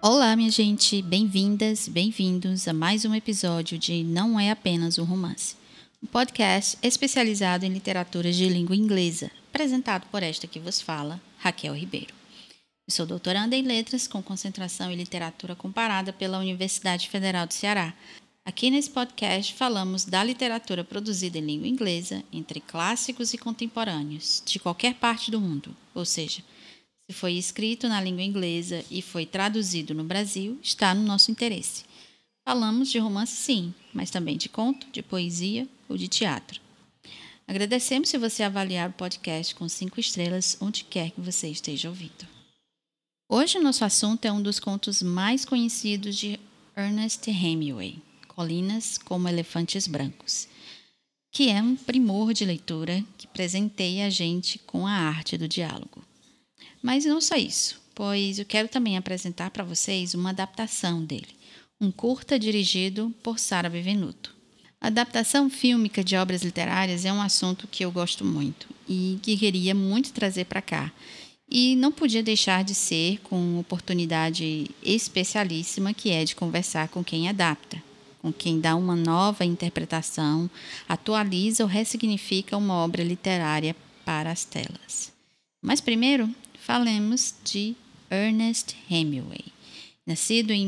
Olá, minha gente, bem-vindas, bem-vindos a mais um episódio de Não é apenas um romance, um podcast especializado em literaturas de língua inglesa, apresentado por esta que vos fala, Raquel Ribeiro. Eu sou doutoranda em letras com concentração em literatura comparada pela Universidade Federal do Ceará. Aqui nesse podcast falamos da literatura produzida em língua inglesa entre clássicos e contemporâneos de qualquer parte do mundo, ou seja, se foi escrito na língua inglesa e foi traduzido no Brasil, está no nosso interesse. Falamos de romance, sim, mas também de conto, de poesia ou de teatro. Agradecemos se você avaliar o podcast com 5 estrelas onde quer que você esteja ouvindo. Hoje o nosso assunto é um dos contos mais conhecidos de Ernest Hemingway, Colinas como Elefantes Brancos, que é um primor de leitura que presenteia a gente com a arte do diálogo. Mas não só isso, pois eu quero também apresentar para vocês uma adaptação dele, um curta dirigido por Sara Bevenuto. A adaptação fílmica de obras literárias é um assunto que eu gosto muito e que queria muito trazer para cá. E não podia deixar de ser com uma oportunidade especialíssima que é de conversar com quem adapta, com quem dá uma nova interpretação, atualiza ou ressignifica uma obra literária para as telas. Mas primeiro, falemos de Ernest Hemingway. Nascido em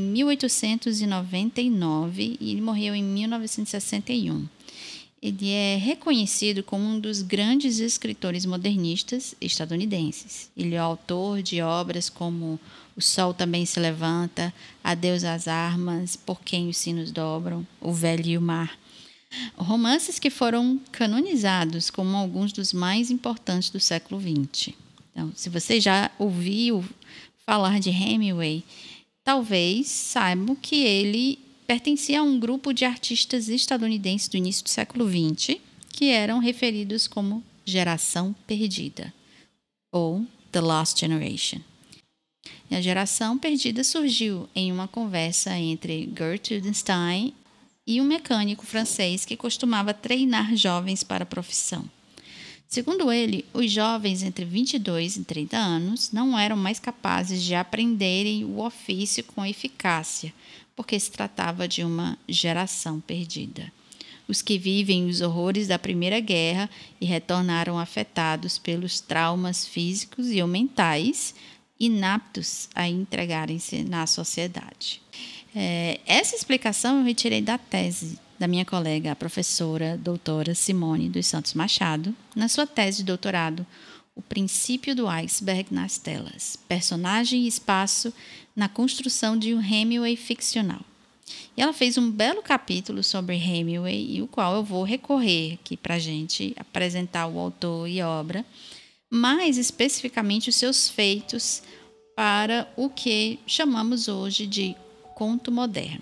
1899 e ele morreu em 1961. Ele é reconhecido como um dos grandes escritores modernistas estadunidenses. Ele é autor de obras como O Sol Também Se Levanta, Adeus às Armas, Por Quem os Sinos Dobram, O Velho e o Mar. Romances que foram canonizados como alguns dos mais importantes do século XX. Então, se você já ouviu falar de Hemingway, talvez saibam que ele pertencia a um grupo de artistas estadunidenses do início do século XX que eram referidos como Geração Perdida, ou The Lost Generation. E a Geração Perdida surgiu em uma conversa entre Gertrude Stein e um mecânico francês que costumava treinar jovens para a profissão. Segundo ele, os jovens entre 22 e 30 anos não eram mais capazes de aprenderem o ofício com eficácia, porque se tratava de uma geração perdida. Os que vivem os horrores da Primeira Guerra e retornaram afetados pelos traumas físicos e ou mentais, inaptos a entregarem-se na sociedade. Essa explicação eu retirei da tese da minha colega, a professora doutora Simone dos Santos Machado, na sua tese de doutorado, O Princípio do Iceberg nas Telas, Personagem e Espaço na Construção de um Hemingway Ficcional. E ela fez um belo capítulo sobre Hemingway, e o qual eu vou recorrer aqui para a gente apresentar o autor e a obra, mais especificamente os seus feitos para o que chamamos hoje de conto moderno.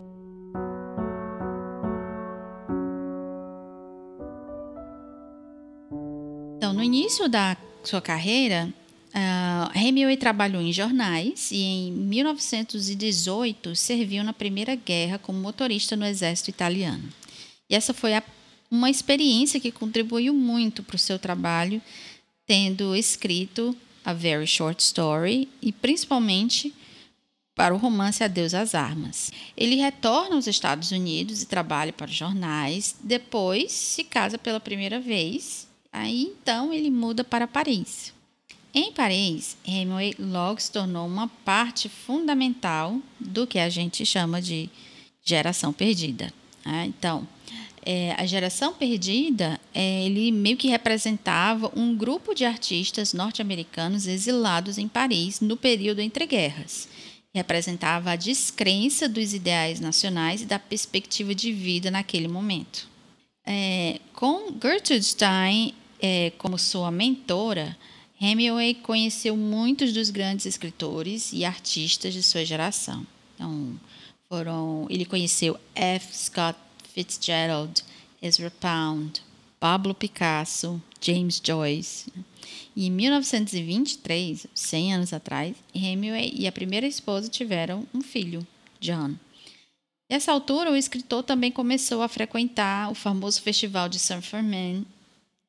Então, no início da sua carreira, Hemingway trabalhou em jornais e em 1918 serviu na Primeira Guerra como motorista no exército italiano. E essa foi uma experiência que contribuiu muito para o seu trabalho, tendo escrito A Very Short Story e principalmente para o romance Adeus às Armas. Ele retorna aos Estados Unidos e trabalha para os jornais, depois se casa pela primeira vez. Aí, então, ele muda para Paris. Em Paris, Hemingway logo se tornou uma parte fundamental do que a gente chama de geração perdida. Então, a geração perdida, ele meio que representava um grupo de artistas norte-americanos exilados em Paris no período entre guerras. Representava a descrença dos ideais nacionais e da perspectiva de vida naquele momento. Com Gertrude Stein como sua mentora, Hemingway conheceu muitos dos grandes escritores e artistas de sua geração. Então, ele conheceu F. Scott Fitzgerald, Ezra Pound, Pablo Picasso, James Joyce. E em 1923, 100 anos atrás, Hemingway e a primeira esposa tiveram um filho, John. Nessa altura, o escritor também começou a frequentar o famoso festival de Saint-Germain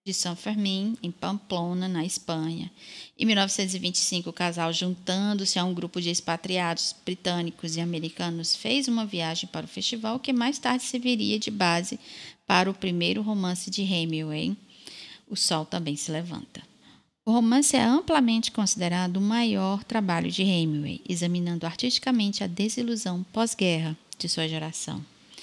de São Fermín, em Pamplona, na Espanha. Em 1925, o casal, juntando-se a um grupo de expatriados britânicos e americanos, fez uma viagem para o festival que mais tarde serviria de base para o primeiro romance de Hemingway, O Sol Também Se Levanta. O romance é amplamente considerado o maior trabalho de Hemingway, examinando artisticamente a desilusão pós-guerra de sua geração.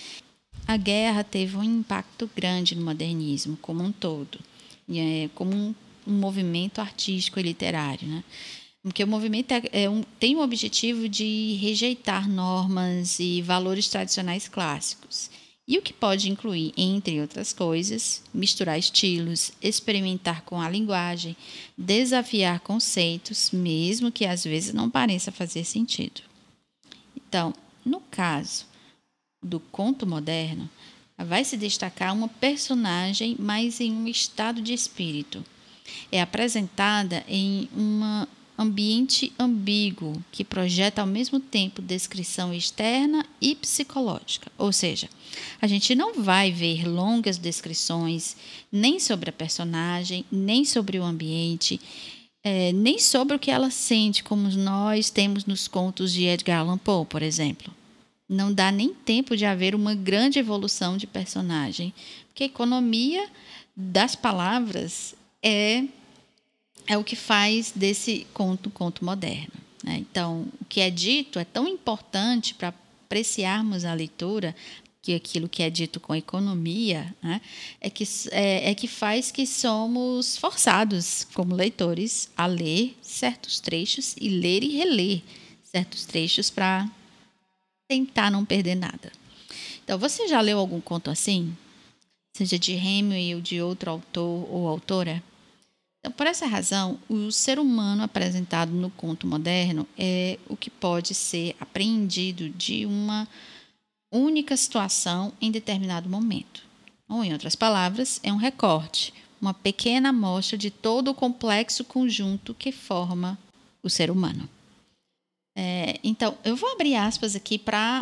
A guerra teve um impacto grande no modernismo como um todo, como um movimento artístico e literário, né? Porque o movimento tem o objetivo de rejeitar normas e valores tradicionais clássicos. E o que pode incluir, entre outras coisas, misturar estilos, experimentar com a linguagem, desafiar conceitos, mesmo que às vezes não pareça fazer sentido. Então, no caso do conto moderno, vai se destacar uma personagem mais em um estado de espírito. É apresentada em um ambiente ambíguo que projeta ao mesmo tempo descrição externa e psicológica. Ou seja, a gente não vai ver longas descrições nem sobre a personagem, nem sobre o ambiente, nem sobre o que ela sente, como nós temos nos contos de Edgar Allan Poe, por exemplo. Não dá nem tempo de haver uma grande evolução de personagem, porque a economia das palavras é o que faz desse conto moderno, né? Então, o que é dito é tão importante para apreciarmos a leitura, que aquilo que é dito com economia, né, é que faz que somos forçados, como leitores, a ler certos trechos e ler e reler certos trechos para tentar não perder nada. Então, você já leu algum conto assim? Seja de Hemingway ou de outro autor ou autora? Então, por essa razão, o ser humano apresentado no conto moderno é o que pode ser apreendido de uma única situação em determinado momento. Ou, em outras palavras, é um recorte, uma pequena amostra de todo o complexo conjunto que forma o ser humano. Então, eu vou abrir aspas aqui para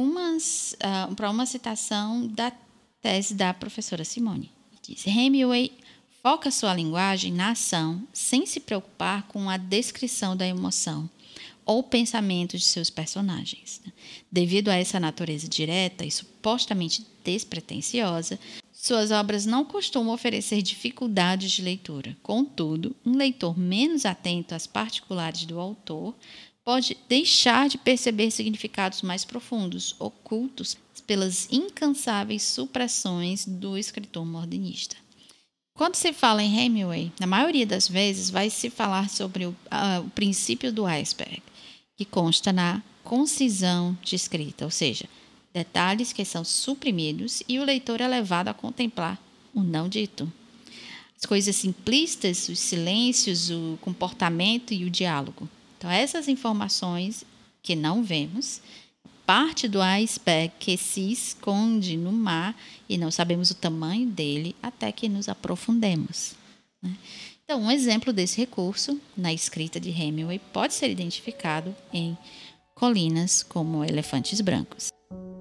para uma citação da tese da professora Simone. Diz: Hemingway foca sua linguagem na ação, sem se preocupar com a descrição da emoção ou pensamento de seus personagens. Devido a essa natureza direta e supostamente despretensiosa, suas obras não costumam oferecer dificuldades de leitura. Contudo, um leitor menos atento às particulares do autor pode deixar de perceber significados mais profundos, ocultos pelas incansáveis supressões do escritor modernista. Quando se fala em Hemingway, na maioria das vezes vai se falar sobre o princípio do iceberg, que consta na concisão de escrita, ou seja, detalhes que são suprimidos e o leitor é levado a contemplar o não dito. As coisas simplistas, os silêncios, o comportamento e o diálogo. Então, essas informações que não vemos, parte do iceberg que se esconde no mar e não sabemos o tamanho dele até que nos aprofundemos, né? Então, um exemplo desse recurso na escrita de Hemingway pode ser identificado em Colinas como Elefantes Brancos.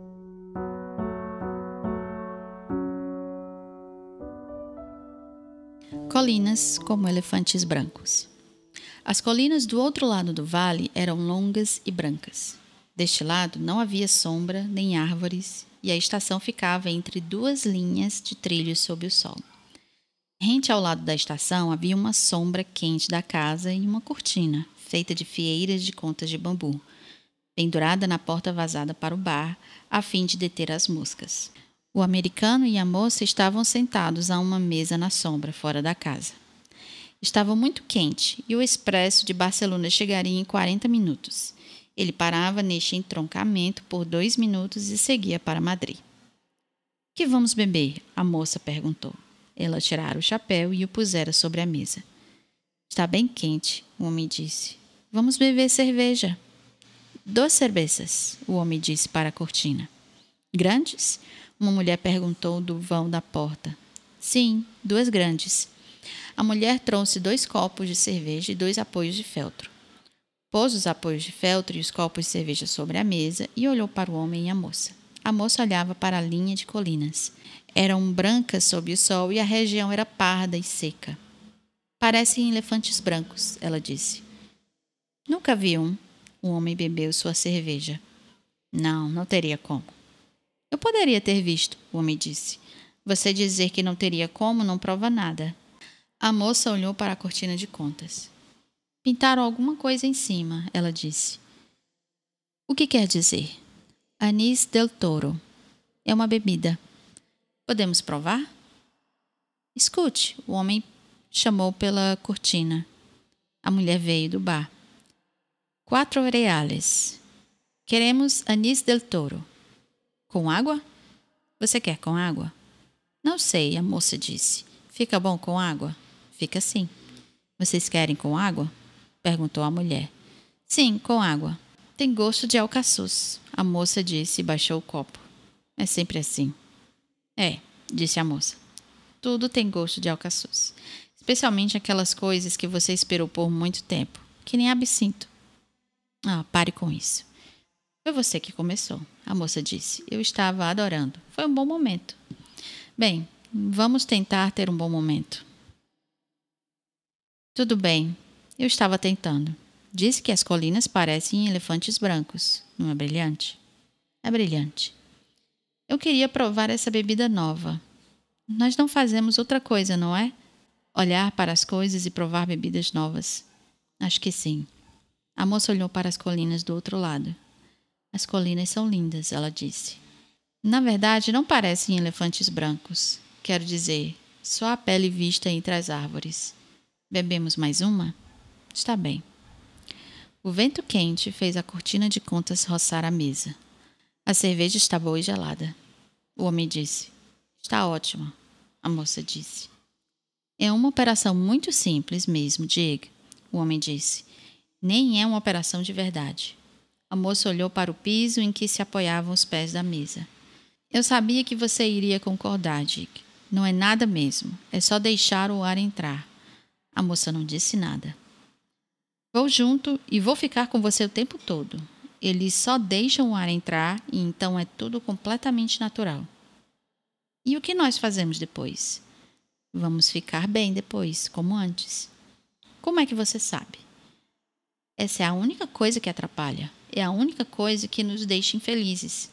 Colinas como elefantes brancos. As colinas do outro lado do vale eram longas e brancas. Deste lado não havia sombra nem árvores e a estação ficava entre duas linhas de trilhos sob o sol. Rente ao lado da estação havia uma sombra quente da casa e uma cortina, feita de fieiras de contas de bambu, pendurada na porta vazada para o bar, a fim de deter as moscas. O americano e a moça estavam sentados a uma mesa na sombra, fora da casa. Estava muito quente e o expresso de Barcelona chegaria em 40 minutos. Ele parava neste entroncamento por 2 minutos e seguia para Madrid. — Que vamos beber? A moça perguntou. Ela tirara o chapéu e o pusera sobre a mesa. Está bem quente, o homem disse. Vamos beber cerveja. 2 cervejas, o homem disse para a cortina. Grandes? Uma mulher perguntou do vão da porta. Sim, 2 grandes. A mulher trouxe 2 copos de cerveja e 2 apoios de feltro. Pôs os apoios de feltro e os copos de cerveja sobre a mesa e olhou para o homem e a moça. A moça olhava para a linha de colinas. Eram brancas sob o sol e a região era parda e seca. Parecem elefantes brancos, ela disse. Nunca vi um. O homem bebeu sua cerveja. Não, não teria como. Eu poderia ter visto, o homem disse. Você dizer que não teria como não prova nada. A moça olhou para a cortina de contas. Pintaram alguma coisa em cima, ela disse. O que quer dizer? Anis del Toro. É uma bebida. Podemos provar? Escute, o homem chamou pela cortina. A mulher veio do bar. 4 reales. Queremos anis del Toro. Com água? Você quer com água? Não sei, a moça disse. Fica bom com água? Fica sim. Vocês querem com água? Perguntou a mulher. Sim, com água. Tem gosto de alcaçuz, a moça disse e baixou o copo. É sempre assim. É, disse a moça. Tudo tem gosto de alcaçuz. Especialmente aquelas coisas que você esperou por muito tempo, que nem absinto. Ah, pare com isso. Foi você que começou, a moça disse. Eu estava adorando. Foi um bom momento. Bem, vamos tentar ter um bom momento. Tudo bem, eu estava tentando. Disse que as colinas parecem elefantes brancos. Não é brilhante? É brilhante. Eu queria provar essa bebida nova. Nós não fazemos outra coisa, não é? Olhar para as coisas e provar bebidas novas. Acho que sim. A moça olhou para as colinas do outro lado. As colinas são lindas, ela disse. Na verdade, não parecem elefantes brancos. Quero dizer, só a pele vista entre as árvores. Bebemos mais uma? Está bem. O vento quente fez a cortina de contas roçar a mesa. A cerveja está boa e gelada. O homem disse. Está ótima, a moça disse. É uma operação muito simples mesmo, Dick, o homem disse. Nem é uma operação de verdade. A moça olhou para o piso em que se apoiavam os pés da mesa. Eu sabia que você iria concordar, Dick. Não é nada mesmo. É só deixar o ar entrar. A moça não disse nada. Vou junto e vou ficar com você o tempo todo. Eles só deixam o ar entrar e então é tudo completamente natural. E o que nós fazemos depois? Vamos ficar bem depois, como antes. Como é que você sabe? Essa é a única coisa que atrapalha. É a única coisa que nos deixa infelizes.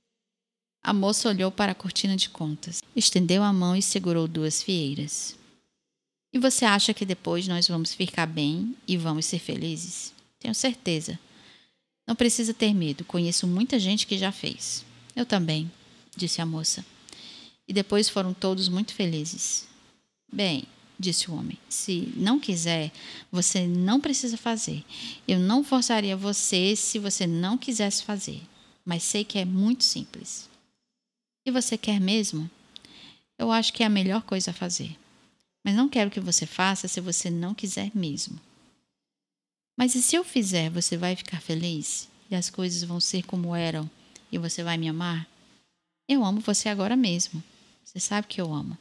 A moça olhou para a cortina de contas, estendeu a mão e segurou 2 fieiras. E você acha que depois nós vamos ficar bem e vamos ser felizes? Tenho certeza. Não precisa ter medo, conheço muita gente que já fez. Eu também, disse a moça. E depois foram todos muito felizes. Bem, disse o homem, se não quiser, você não precisa fazer. Eu não forçaria você se você não quisesse fazer, mas sei que é muito simples. E você quer mesmo? Eu acho que é a melhor coisa a fazer. Mas não quero que você faça se você não quiser mesmo. Mas e se eu fizer, você vai ficar feliz? E as coisas vão ser como eram? E você vai me amar? Eu amo você agora mesmo. Você sabe que eu amo.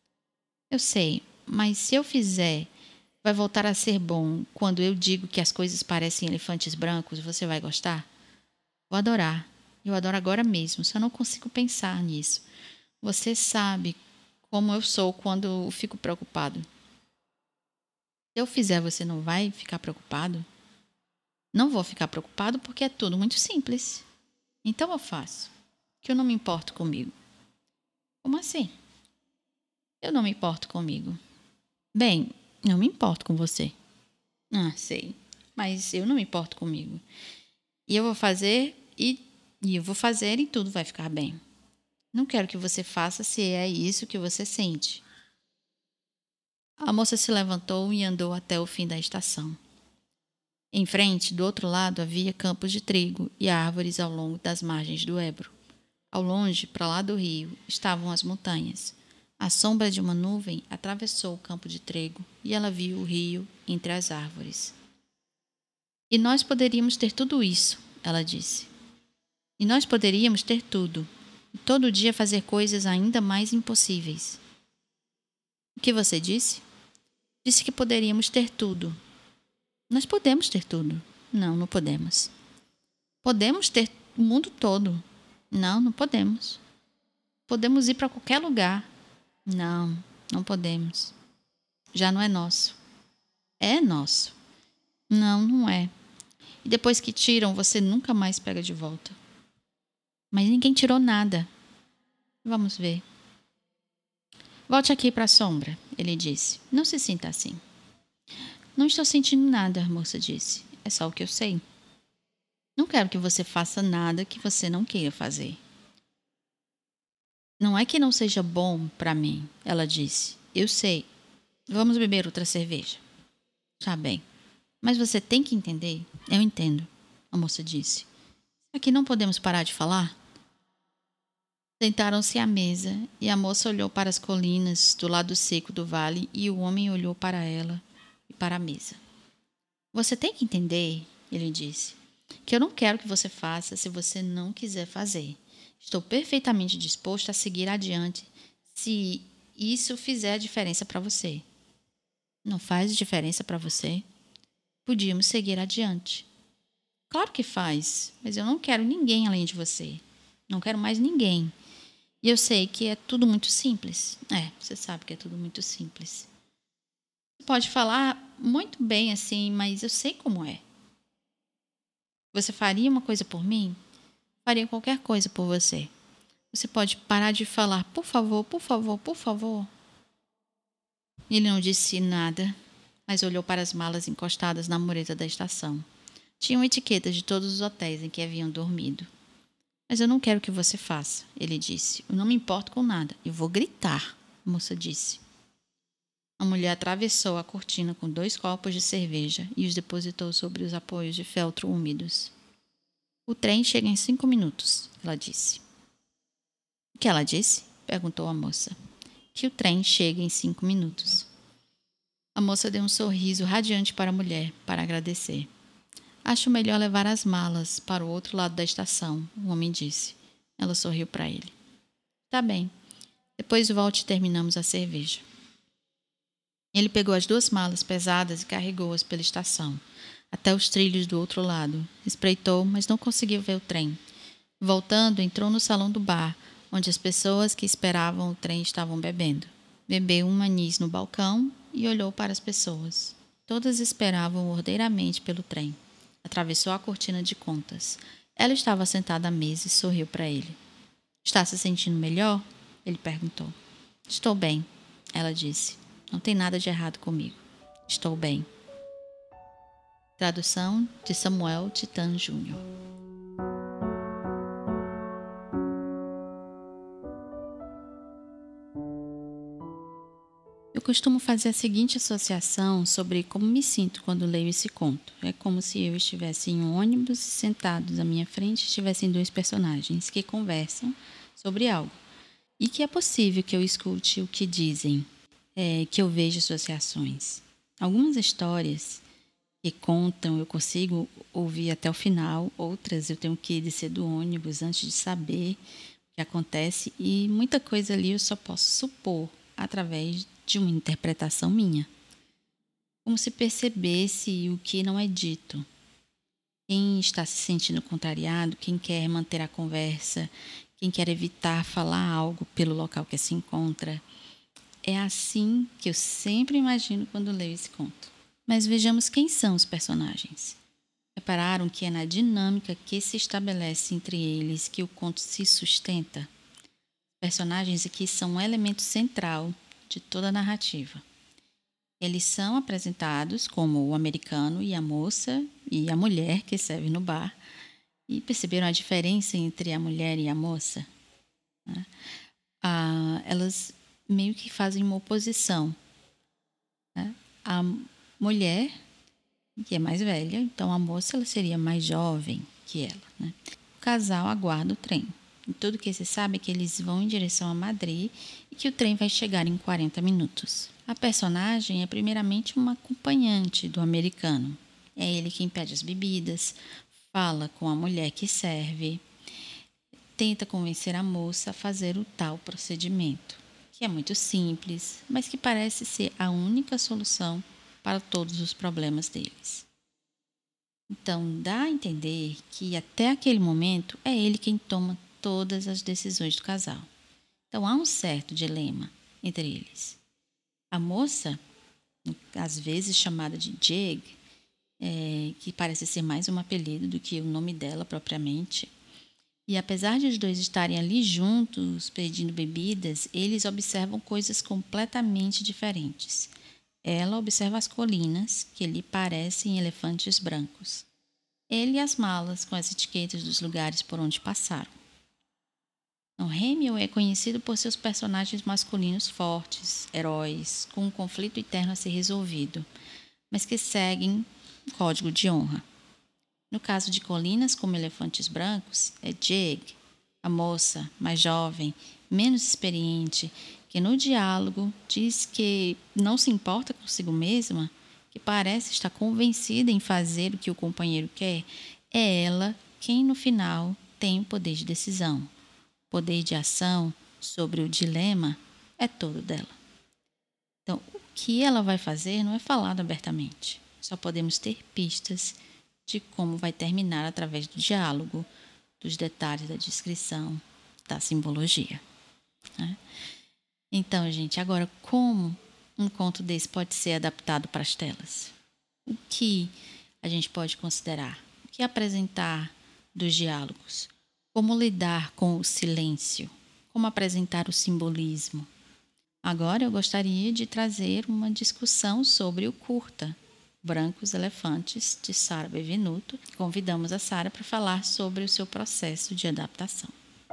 Eu sei, mas se eu fizer, vai voltar a ser bom quando eu digo que as coisas parecem elefantes brancos, você vai gostar? Vou adorar. Eu adoro agora mesmo, só não consigo pensar nisso. Você sabe como eu sou quando eu fico preocupado. Se eu fizer, você não vai ficar preocupado? Não vou ficar preocupado porque é tudo muito simples. Então eu faço, que eu não me importo comigo. Como assim? Eu não me importo comigo. Bem, eu me importo com você. Ah, sei. Mas eu não me importo comigo. E eu vou fazer e eu vou fazer e tudo vai ficar bem. Não quero que você faça se é isso que você sente. A moça se levantou e andou até o fim da estação. Em frente, do outro lado, havia campos de trigo e árvores ao longo das margens do Ebro. Ao longe, para lá do rio, estavam as montanhas. A sombra de uma nuvem atravessou o campo de trigo e ela viu o rio entre as árvores. E nós poderíamos ter tudo isso, ela disse. E nós poderíamos ter tudo, e todo dia fazer coisas ainda mais impossíveis. O que você disse? Disse que poderíamos ter tudo. Nós podemos ter tudo. Não, não podemos. Podemos ter o mundo todo. Não, não podemos. Podemos ir para qualquer lugar. Não, não podemos. Já não é nosso. É nosso. Não, não é. E depois que tiram, você nunca mais pega de volta. Mas ninguém tirou nada. Vamos ver. Volte aqui para a sombra, ele disse. Não se sinta assim. Não estou sentindo nada, a moça disse. É só o que eu sei. Não quero que você faça nada que você não queira fazer. Não é que não seja bom para mim, ela disse. Eu sei. Vamos beber outra cerveja. Tá bem. Mas você tem que entender. Eu entendo, a moça disse. Aqui não podemos parar de falar? Sentaram-se à mesa e a moça olhou para as colinas do lado seco do vale e o homem olhou para ela e para a mesa. Você tem que entender, ele disse, que eu não quero que você faça se você não quiser fazer. Estou perfeitamente disposto a seguir adiante se isso fizer diferença para você. Não faz diferença para você? Podíamos seguir adiante. Claro que faz, mas eu não quero ninguém além de você. Não quero mais ninguém. E eu sei que é tudo muito simples. Você sabe que é tudo muito simples. Você pode falar muito bem assim, mas eu sei como é. Você faria uma coisa por mim? Faria qualquer coisa por você. Você pode parar de falar, por favor, por favor, por favor. Ele não disse nada, mas olhou para as malas encostadas na mureta da estação. Tinham etiquetas de todos os hotéis em que haviam dormido. Mas eu não quero que você faça, ele disse. Eu não me importo com nada. Eu vou gritar, a moça disse. A mulher atravessou a cortina com 2 copos de cerveja e os depositou sobre os apoios de feltro úmidos. O trem chega em 5 minutos, ela disse. O que ela disse? Perguntou a moça. Que o trem chega em 5 minutos. A moça deu um sorriso radiante para a mulher, para agradecer. Acho melhor levar as malas para o outro lado da estação, o homem disse. Ela sorriu para ele. Tá bem. Depois volte e terminamos a cerveja. Ele pegou as 2 malas pesadas e carregou-as pela estação, até os trilhos do outro lado. Espreitou, mas não conseguiu ver o trem. Voltando, entrou no salão do bar, onde as pessoas que esperavam o trem estavam bebendo. Bebeu um anis no balcão e olhou para as pessoas. Todas esperavam ordeiramente pelo trem. Atravessou a cortina de contas. Ela estava sentada à mesa e sorriu para ele. Está se sentindo melhor? Ele perguntou. Estou bem, ela disse. Não tem nada de errado comigo. Estou bem. Tradução de Samuel Titan Júnior. Eu costumo fazer a seguinte associação sobre como me sinto quando leio esse conto. É como se eu estivesse em um ônibus e sentados à minha frente estivessem 2 personagens que conversam sobre algo. E que é possível que eu escute o que dizem, que eu veja associações. Algumas histórias que contam eu consigo ouvir até o final, outras eu tenho que descer do ônibus antes de saber o que acontece e muita coisa ali eu só posso supor através de uma interpretação minha. Como se percebesse o que não é dito. Quem está se sentindo contrariado, quem quer manter a conversa, quem quer evitar falar algo pelo local que se encontra. É assim que eu sempre imagino quando leio esse conto. Mas vejamos quem são os personagens. Repararam que é na dinâmica que se estabelece entre eles que o conto se sustenta? Personagens aqui são um elemento central de toda a narrativa. Eles são apresentados como o americano e a moça e a mulher que serve no bar. E perceberam a diferença entre a mulher e a moça? Elas meio que fazem uma oposição. A mulher, que é mais velha, então a moça ela seria mais jovem que ela. O casal aguarda o trem. E tudo que se sabe é que eles vão em direção a Madrid e que o trem vai chegar em 40 minutos. A personagem é primeiramente uma acompanhante do americano. É ele quem pede as bebidas, fala com a mulher que serve, tenta convencer a moça a fazer o tal procedimento, que é muito simples, mas que parece ser a única solução para todos os problemas deles. Então, dá a entender que até aquele momento é ele quem toma todas as decisões do casal. Então há um certo dilema entre eles. A moça, às vezes chamada de Jeg, que parece ser mais um apelido do que o nome dela propriamente, e apesar de os dois estarem ali juntos pedindo bebidas, eles observam coisas completamente diferentes. Ela observa as colinas, que lhe parecem elefantes brancos. Ele as malas com as etiquetas dos lugares por onde passaram. Então, Hemingway é conhecido por seus personagens masculinos fortes, heróis, com um conflito interno a ser resolvido, mas que seguem um código de honra. No caso de Colinas como Elefantes Brancos, é Jeg, a moça mais jovem, menos experiente, que no diálogo diz que não se importa consigo mesma, que parece estar convencida em fazer o que o companheiro quer, é ela quem no final tem o poder de decisão. O poder de ação sobre o dilema é todo dela. Então, o que ela vai fazer não é falado abertamente. Só podemos ter pistas de como vai terminar através do diálogo, dos detalhes da descrição, da simbologia. Né? Então, gente, agora como um conto desse pode ser adaptado para as telas? O que a gente pode considerar? O que apresentar dos diálogos? Como lidar com o silêncio? Como apresentar o simbolismo? Agora eu gostaria de trazer uma discussão sobre o curta Brancos Elefantes, de Sara Bevenuto. Convidamos a Sara para falar sobre o seu processo de adaptação.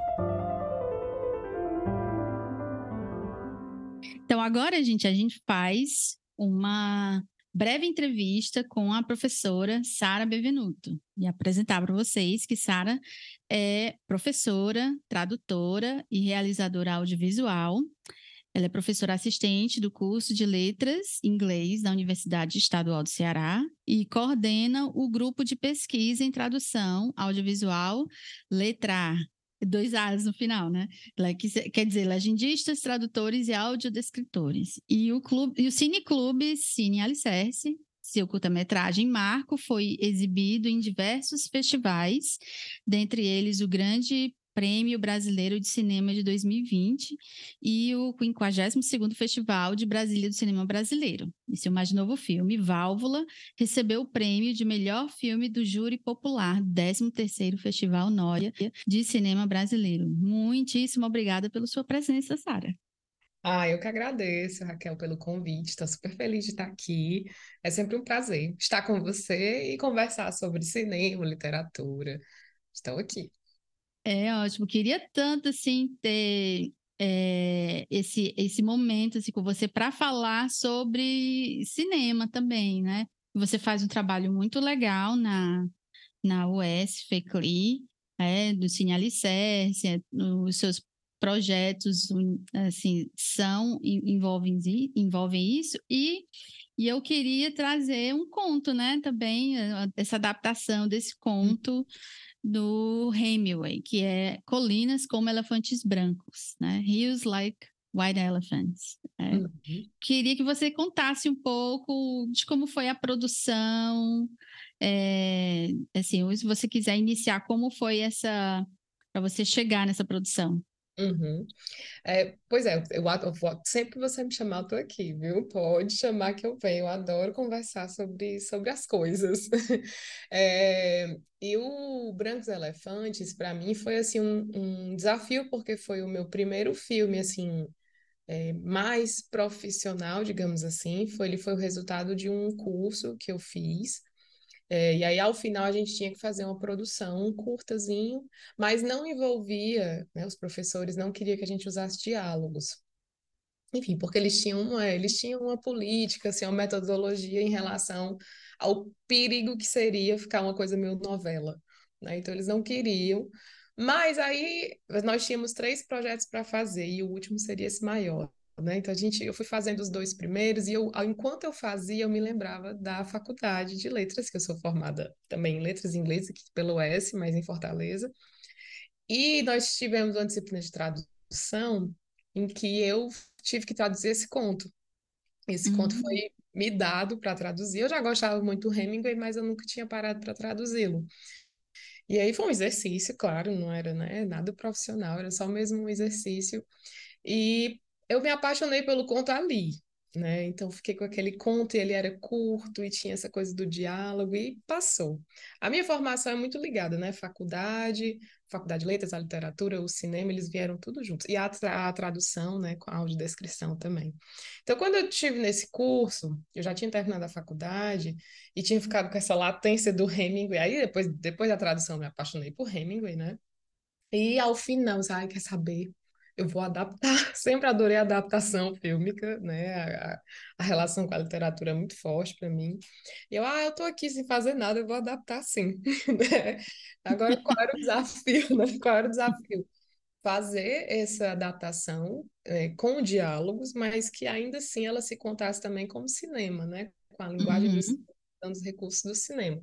Então, agora, gente, a gente faz uma breve entrevista com a professora Sara Bevenuto. E apresentar para vocês que Sara é professora, tradutora e realizadora audiovisual. Ela é professora assistente do curso de Letras Inglês da Universidade Estadual do Ceará e coordena o grupo de pesquisa em tradução audiovisual Letrar, 2 As no final, né? Quer dizer, legendistas, tradutores e audiodescritores. E o Cineclube Cine Alicerce, seu curta-metragem Marco, foi exibido em diversos festivais, dentre eles o Grande Prêmio Brasileiro de Cinema de 2020 e o 52º Festival de Brasília do Cinema Brasileiro. E seu mais novo filme, Válvula, recebeu o prêmio de melhor filme do Júri Popular, 13º Festival Nória de Cinema Brasileiro. Muitíssimo obrigada pela sua presença, Sara. Eu que agradeço, Raquel, pelo convite. Estou super feliz de estar aqui. É sempre um prazer estar com você e conversar sobre cinema, literatura. Estou aqui. É ótimo. Queria tanto assim ter esse momento assim, com você para falar sobre cinema também, né? Você faz um trabalho muito legal na UES FECLI, do Cine Alicerce, os seus projetos assim envolvem isso e eu queria trazer um conto, né, também essa adaptação desse conto do Hemingway, que é Colinas como Elefantes Brancos, né? Hills Like White Elephants. Uhum. Queria que você contasse um pouco de como foi a produção, assim, se você quiser iniciar, como foi essa para você chegar nessa produção. Uhum. Pois é, sempre que você me chamar, eu tô aqui, viu? Pode chamar que eu venho. Eu adoro conversar sobre as coisas. E o Brancos Elefantes, para mim, foi assim um desafio, porque foi o meu primeiro filme, assim, mais profissional, digamos assim. Ele foi o resultado de um curso que eu fiz. E aí, ao final, a gente tinha que fazer uma produção, um curtazinho, mas não envolvia, né, os professores não queriam que a gente usasse diálogos. Enfim, porque eles tinham uma política, assim, uma metodologia em relação ao perigo que seria ficar uma coisa meio novela, né? Então, eles não queriam. Mas aí, nós tínhamos 3 projetos para fazer, e o último seria esse maior. Né? Então, eu fui fazendo os 2 primeiros, e enquanto eu fazia, eu me lembrava da faculdade de letras, que eu sou formada também em letras inglesas, aqui pelo S, mas em Fortaleza. E nós tivemos uma disciplina de tradução em que eu tive que traduzir esse conto. Esse conto Uhum. foi me dado para traduzir. Eu já gostava muito do Hemingway, mas eu nunca tinha parado para traduzi-lo. E aí foi um exercício, claro, não era, né, nada profissional, era só mesmo um exercício. E eu me apaixonei pelo conto ali, né? Então fiquei com aquele conto e ele era curto e tinha essa coisa do diálogo e passou. A minha formação é muito ligada, né? Faculdade de Letras, a literatura, o cinema, eles vieram tudo juntos. E a tradução, né? Com a audiodescrição também. Então, quando eu estive nesse curso, eu já tinha terminado a faculdade e tinha ficado com essa latência do Hemingway. Aí, depois da tradução, eu me apaixonei por Hemingway, né? E ao final, ai, quer saber? Eu vou adaptar. Sempre adorei a adaptação fílmica, né? A relação com a literatura é muito forte para mim. E eu tô aqui sem fazer nada, eu vou adaptar sim, né? Agora, qual era o desafio, né? Qual era o desafio? Fazer essa adaptação com diálogos, mas que ainda assim ela se contasse também como cinema, né? Com a linguagem do Uhum. cinema, usando os recursos do cinema.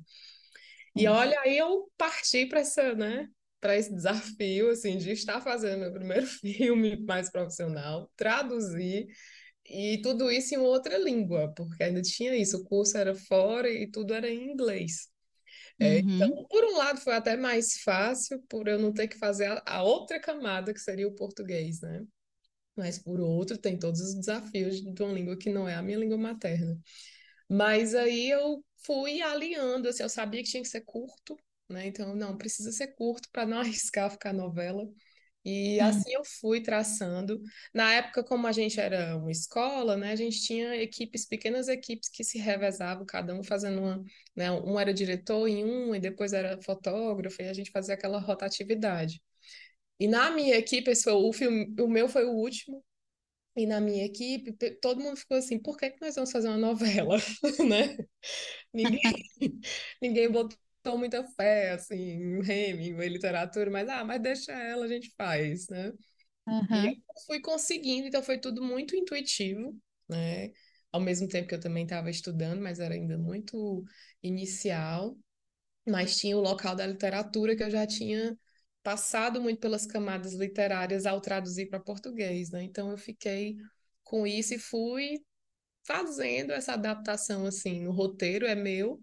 E É. olha, aí eu parti para essa, né, para esse desafio assim de estar fazendo meu primeiro filme mais profissional, traduzir e tudo isso em outra língua, porque ainda tinha isso, o curso era fora e tudo era em inglês. Uhum. Então, por um lado, foi até mais fácil por eu não ter que fazer a outra camada, que seria o português, né? Mas por outro, tem todos os desafios de uma língua que não é a minha língua materna. Mas aí eu fui alinhando, assim, eu sabia que tinha que ser curto, né? Então, não, precisa ser curto para não arriscar ficar novela. E Uhum. assim eu fui traçando. Na época, como a gente era uma escola, né, a gente tinha equipes, pequenas equipes que se revezavam, cada um fazendo uma, né, um era diretor em um, e depois era fotógrafo, e a gente fazia aquela rotatividade. E na minha equipe, esse foi o filme, o meu foi o último, e na minha equipe, todo mundo ficou assim, por que que nós vamos fazer uma novela, né? Ninguém, ninguém botou muita fé, assim, em Hemingway, literatura, mas deixa ela, a gente faz, né? E eu Aham. fui conseguindo, então foi tudo muito intuitivo, né? Ao mesmo tempo que eu também estava estudando, mas era ainda muito inicial, mas tinha o local da literatura que eu já tinha passado muito pelas camadas literárias ao traduzir para português, né? Então eu fiquei com isso e fui fazendo essa adaptação assim, no roteiro é meu.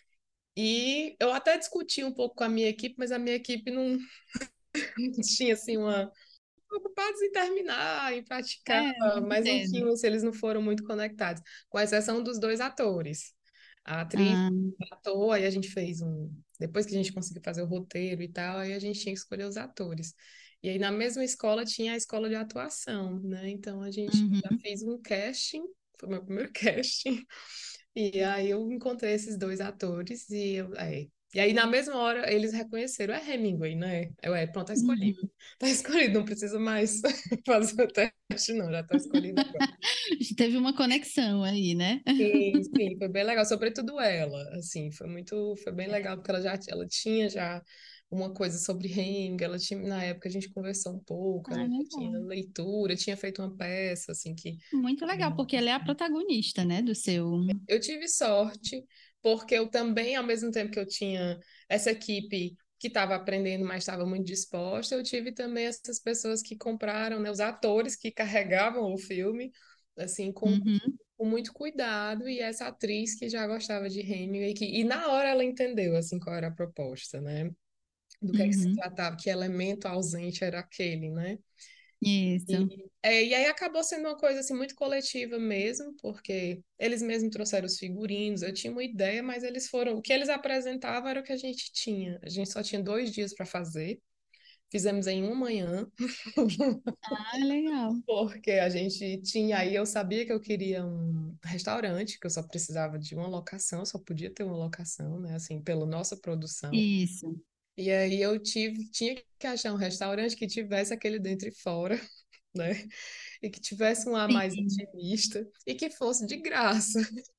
E eu até discuti um pouco com a minha equipe, mas a minha equipe não tinha assim uma preocupados em terminar, em praticar, É, mas não entendo. tinham, se eles não foram muito conectados, com exceção dos dois atores. A atriz, Ah, o ator, aí a gente fez um. Depois que a gente conseguiu fazer o roteiro e tal, aí a gente tinha que escolher os atores. E aí na mesma escola tinha a escola de atuação, né? Então a gente já uhum. fez um casting, foi meu primeiro casting. E aí eu encontrei esses dois atores e aí na mesma hora eles reconheceram, é Hemingway, né? Pronto, tá escolhido. Uhum. Tá escolhido, não precisa mais fazer o teste, não, já tá escolhido agora. Teve uma conexão aí, né? Sim, sim, foi bem legal, sobretudo ela, assim, foi bem legal, porque ela tinha já uma coisa sobre Hemingway, ela tinha, na época a gente conversou um pouco, ela Ah, já tinha legal. leitura, tinha feito uma peça, assim, que Muito legal, porque ela é a protagonista, né, do seu. eu tive sorte, porque eu também, ao mesmo tempo que eu tinha essa equipe que estava aprendendo, mas estava muito disposta, eu tive também essas pessoas que compraram, né, os atores que carregavam o filme, assim, Uhum. com muito cuidado, e essa atriz que já gostava de Hemingway, e na hora ela entendeu, assim, qual era a proposta, né, do que é que se Uhum. tratava, que elemento ausente era aquele, né? Isso. E aí acabou sendo uma coisa assim muito coletiva mesmo, porque eles mesmos trouxeram os figurinos, eu tinha uma ideia, mas eles foram, o que eles apresentavam era o que a gente tinha. A gente só tinha 2 dias para fazer, fizemos em uma manhã, Ah, legal. porque a gente tinha aí, eu sabia que eu queria um restaurante, que eu só precisava de uma locação, só podia ter uma locação, né, assim, pela nossa produção. Isso. E aí tinha que achar um restaurante que tivesse aquele dentro e fora, né? E que tivesse um ar mais Sim. intimista e que fosse de graça.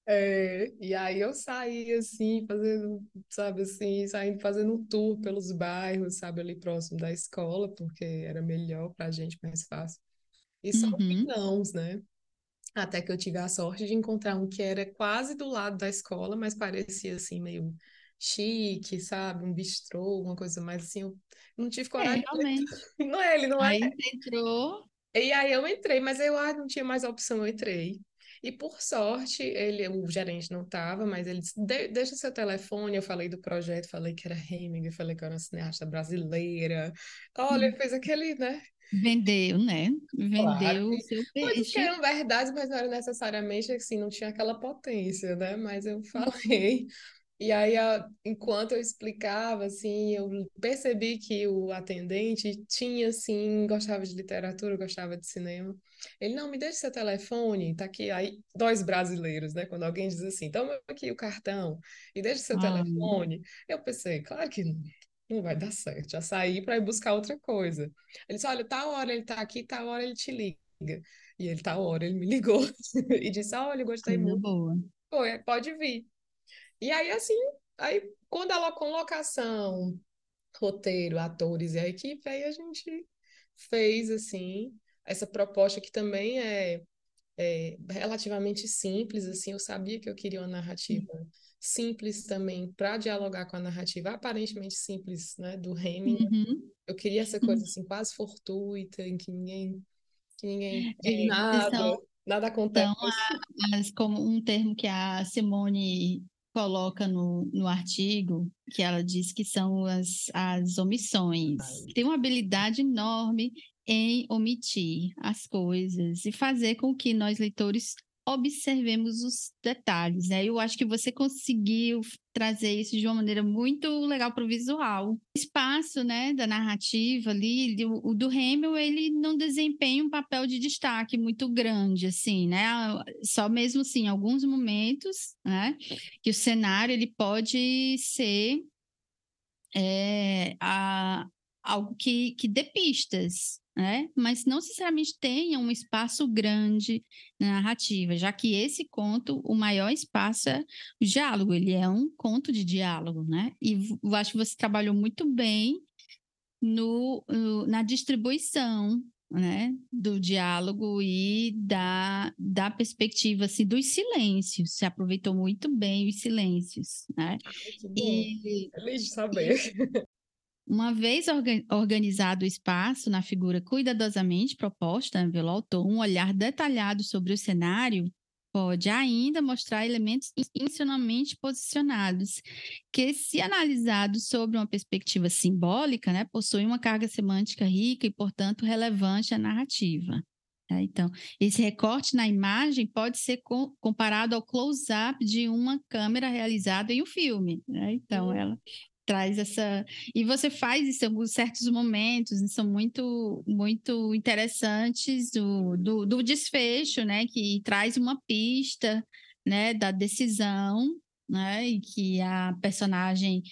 E aí eu saí assim, fazendo, sabe assim, saindo fazendo um tour pelos bairros, sabe, ali próximo da escola, porque era melhor pra gente, mais fácil. E só ouvi Uhum. nãos, né? Até que eu tive a sorte de encontrar um que era quase do lado da escola, mas parecia assim meio chique, sabe? Um bistrô, uma coisa mais assim. Eu não tive É, coragem. realmente. Não é ele, não é? Aí você entrou. E aí eu entrei, mas eu não tinha mais opção, eu entrei. E por sorte, o gerente não estava, mas ele disse, deixa seu telefone. Eu falei do projeto, falei que era Hemingway, falei que era uma cineasta brasileira. Olha, ele fez aquele, né? Vendeu, né? Claro Vendeu o que seu coisas que peixe. eram verdades, mas não era necessariamente assim, não tinha aquela potência, né? Mas eu falei. E aí, enquanto eu explicava, assim, eu percebi que o atendente tinha, assim, gostava de literatura, gostava de cinema. Ele, não, me deixe seu telefone, tá aqui. Aí, nós brasileiros, né? Quando alguém diz assim, toma aqui o cartão e deixe seu Ah, telefone. Eu pensei, claro que não vai dar certo. Já saí para ir buscar outra coisa. Ele disse, olha, tal hora ele tá aqui, tal hora ele te liga. E ele, tal hora, ele me ligou e disse, olha, eu gostei coisa muito. boa. Foi, pode vir. E aí, assim, aí quando ela com locação, roteiro, atores e a equipe, aí a gente fez, assim, essa proposta que também é relativamente simples, assim, eu sabia que eu queria uma narrativa simples também, para dialogar com a narrativa aparentemente simples, né, do Hemingway. Uhum. Eu queria essa coisa, assim, quase fortuita, em que É, nada são acontece. como um termo que a Simone coloca no artigo, que ela diz que são as omissões. Tem uma habilidade enorme em omitir as coisas e fazer com que nós, leitores, observemos os detalhes, né? Eu acho que você conseguiu trazer isso de uma maneira muito legal para o visual. O espaço, né, da narrativa ali, o do Hamilton, ele não desempenha um papel de destaque muito grande, assim, né? Só mesmo assim, em alguns momentos, né, que o cenário ele pode ser algo que dê pistas, né? Mas não necessariamente tenha um espaço grande na narrativa, já que esse conto, o maior espaço é o diálogo, ele é um conto de diálogo, né? E eu acho que você trabalhou muito bem na distribuição, né, do diálogo e da perspectiva assim, dos silêncios. Você aproveitou muito bem os silêncios, né? Ai, que bom. E, Feliz de e saber. uma vez organizado o espaço na figura cuidadosamente proposta pelo autor, um olhar detalhado sobre o cenário pode ainda mostrar elementos intencionalmente posicionados, que, se analisados sobre uma perspectiva simbólica, né, possuem uma carga semântica rica e, portanto, relevante à narrativa. Então, esse recorte na imagem pode ser comparado ao close-up de uma câmera realizada em um filme. Né? Então, ela traz essa. E você faz isso em alguns certos momentos, são muito, muito interessantes do desfecho, né? Que traz uma pista, né? Da decisão, né? E que a personagem,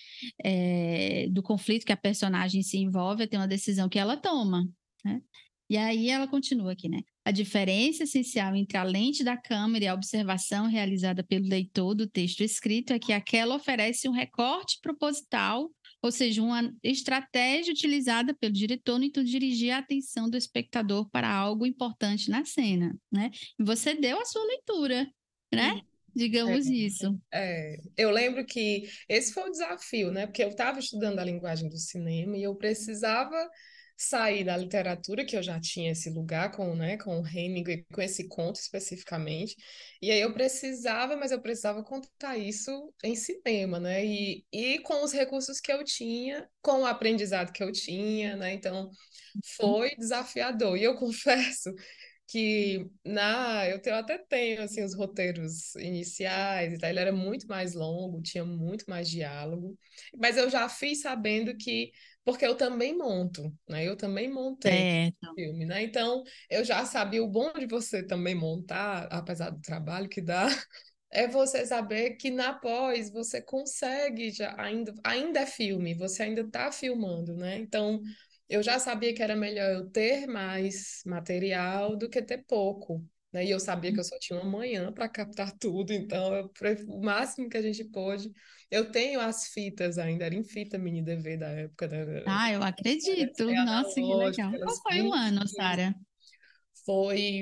do conflito que a personagem se envolve, tem uma decisão que ela toma, né? E aí ela continua aqui, né? A diferença essencial entre a lente da câmera e a observação realizada pelo leitor do texto escrito é que aquela oferece um recorte proposital, ou seja, uma estratégia utilizada pelo diretor no intuito de dirigir a atenção do espectador para algo importante na cena, né? E você deu a sua leitura, né? Uhum. Digamos isso. Eu lembro que esse foi o desafio, né? Porque eu estava estudando a linguagem do cinema e eu precisava sair da literatura, que eu já tinha esse lugar com, né, com o Hemingway, com esse conto especificamente. E aí mas eu precisava contar isso em cinema, né? E com os recursos que eu tinha, com o aprendizado que eu tinha, né? Então, foi desafiador. E eu confesso que até tenho assim os roteiros iniciais e tal, ele era muito mais longo, tinha muito mais diálogo, mas eu já fiz sabendo que porque eu também monto, né? Eu também montei Certo. filme, né? Então, eu já sabia o bom de você também montar, apesar do trabalho que dá, é você saber que na pós você consegue já ainda é filme, você ainda está filmando, né? Então, eu já sabia que era melhor eu ter mais material do que ter pouco, né? E eu sabia que eu só tinha uma manhã para captar tudo, então o máximo que a gente pôde. Eu tenho as fitas ainda, era em fita mini DV da época, Ah, eu acredito. é Nossa, que analógico, legal. Qual aquelas foi o ano, 20. Sara? Foi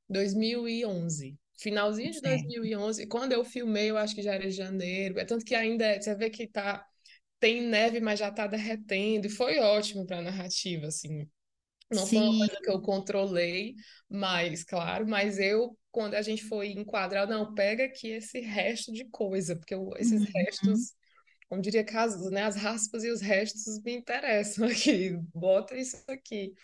2011. Finalzinho de Certo. 2011. Quando eu filmei, eu acho que já era janeiro. É tanto que ainda você vê que tem neve, mas já tá derretendo. E foi ótimo para a narrativa, assim. Não foi uma Sim. coisa que eu controlei, mas, claro, mas eu, quando a gente foi enquadrar, não, pega aqui esse resto de coisa, porque esses Uhum. restos, como diria Caso, né, as raspas e os restos me interessam aqui, bota isso aqui.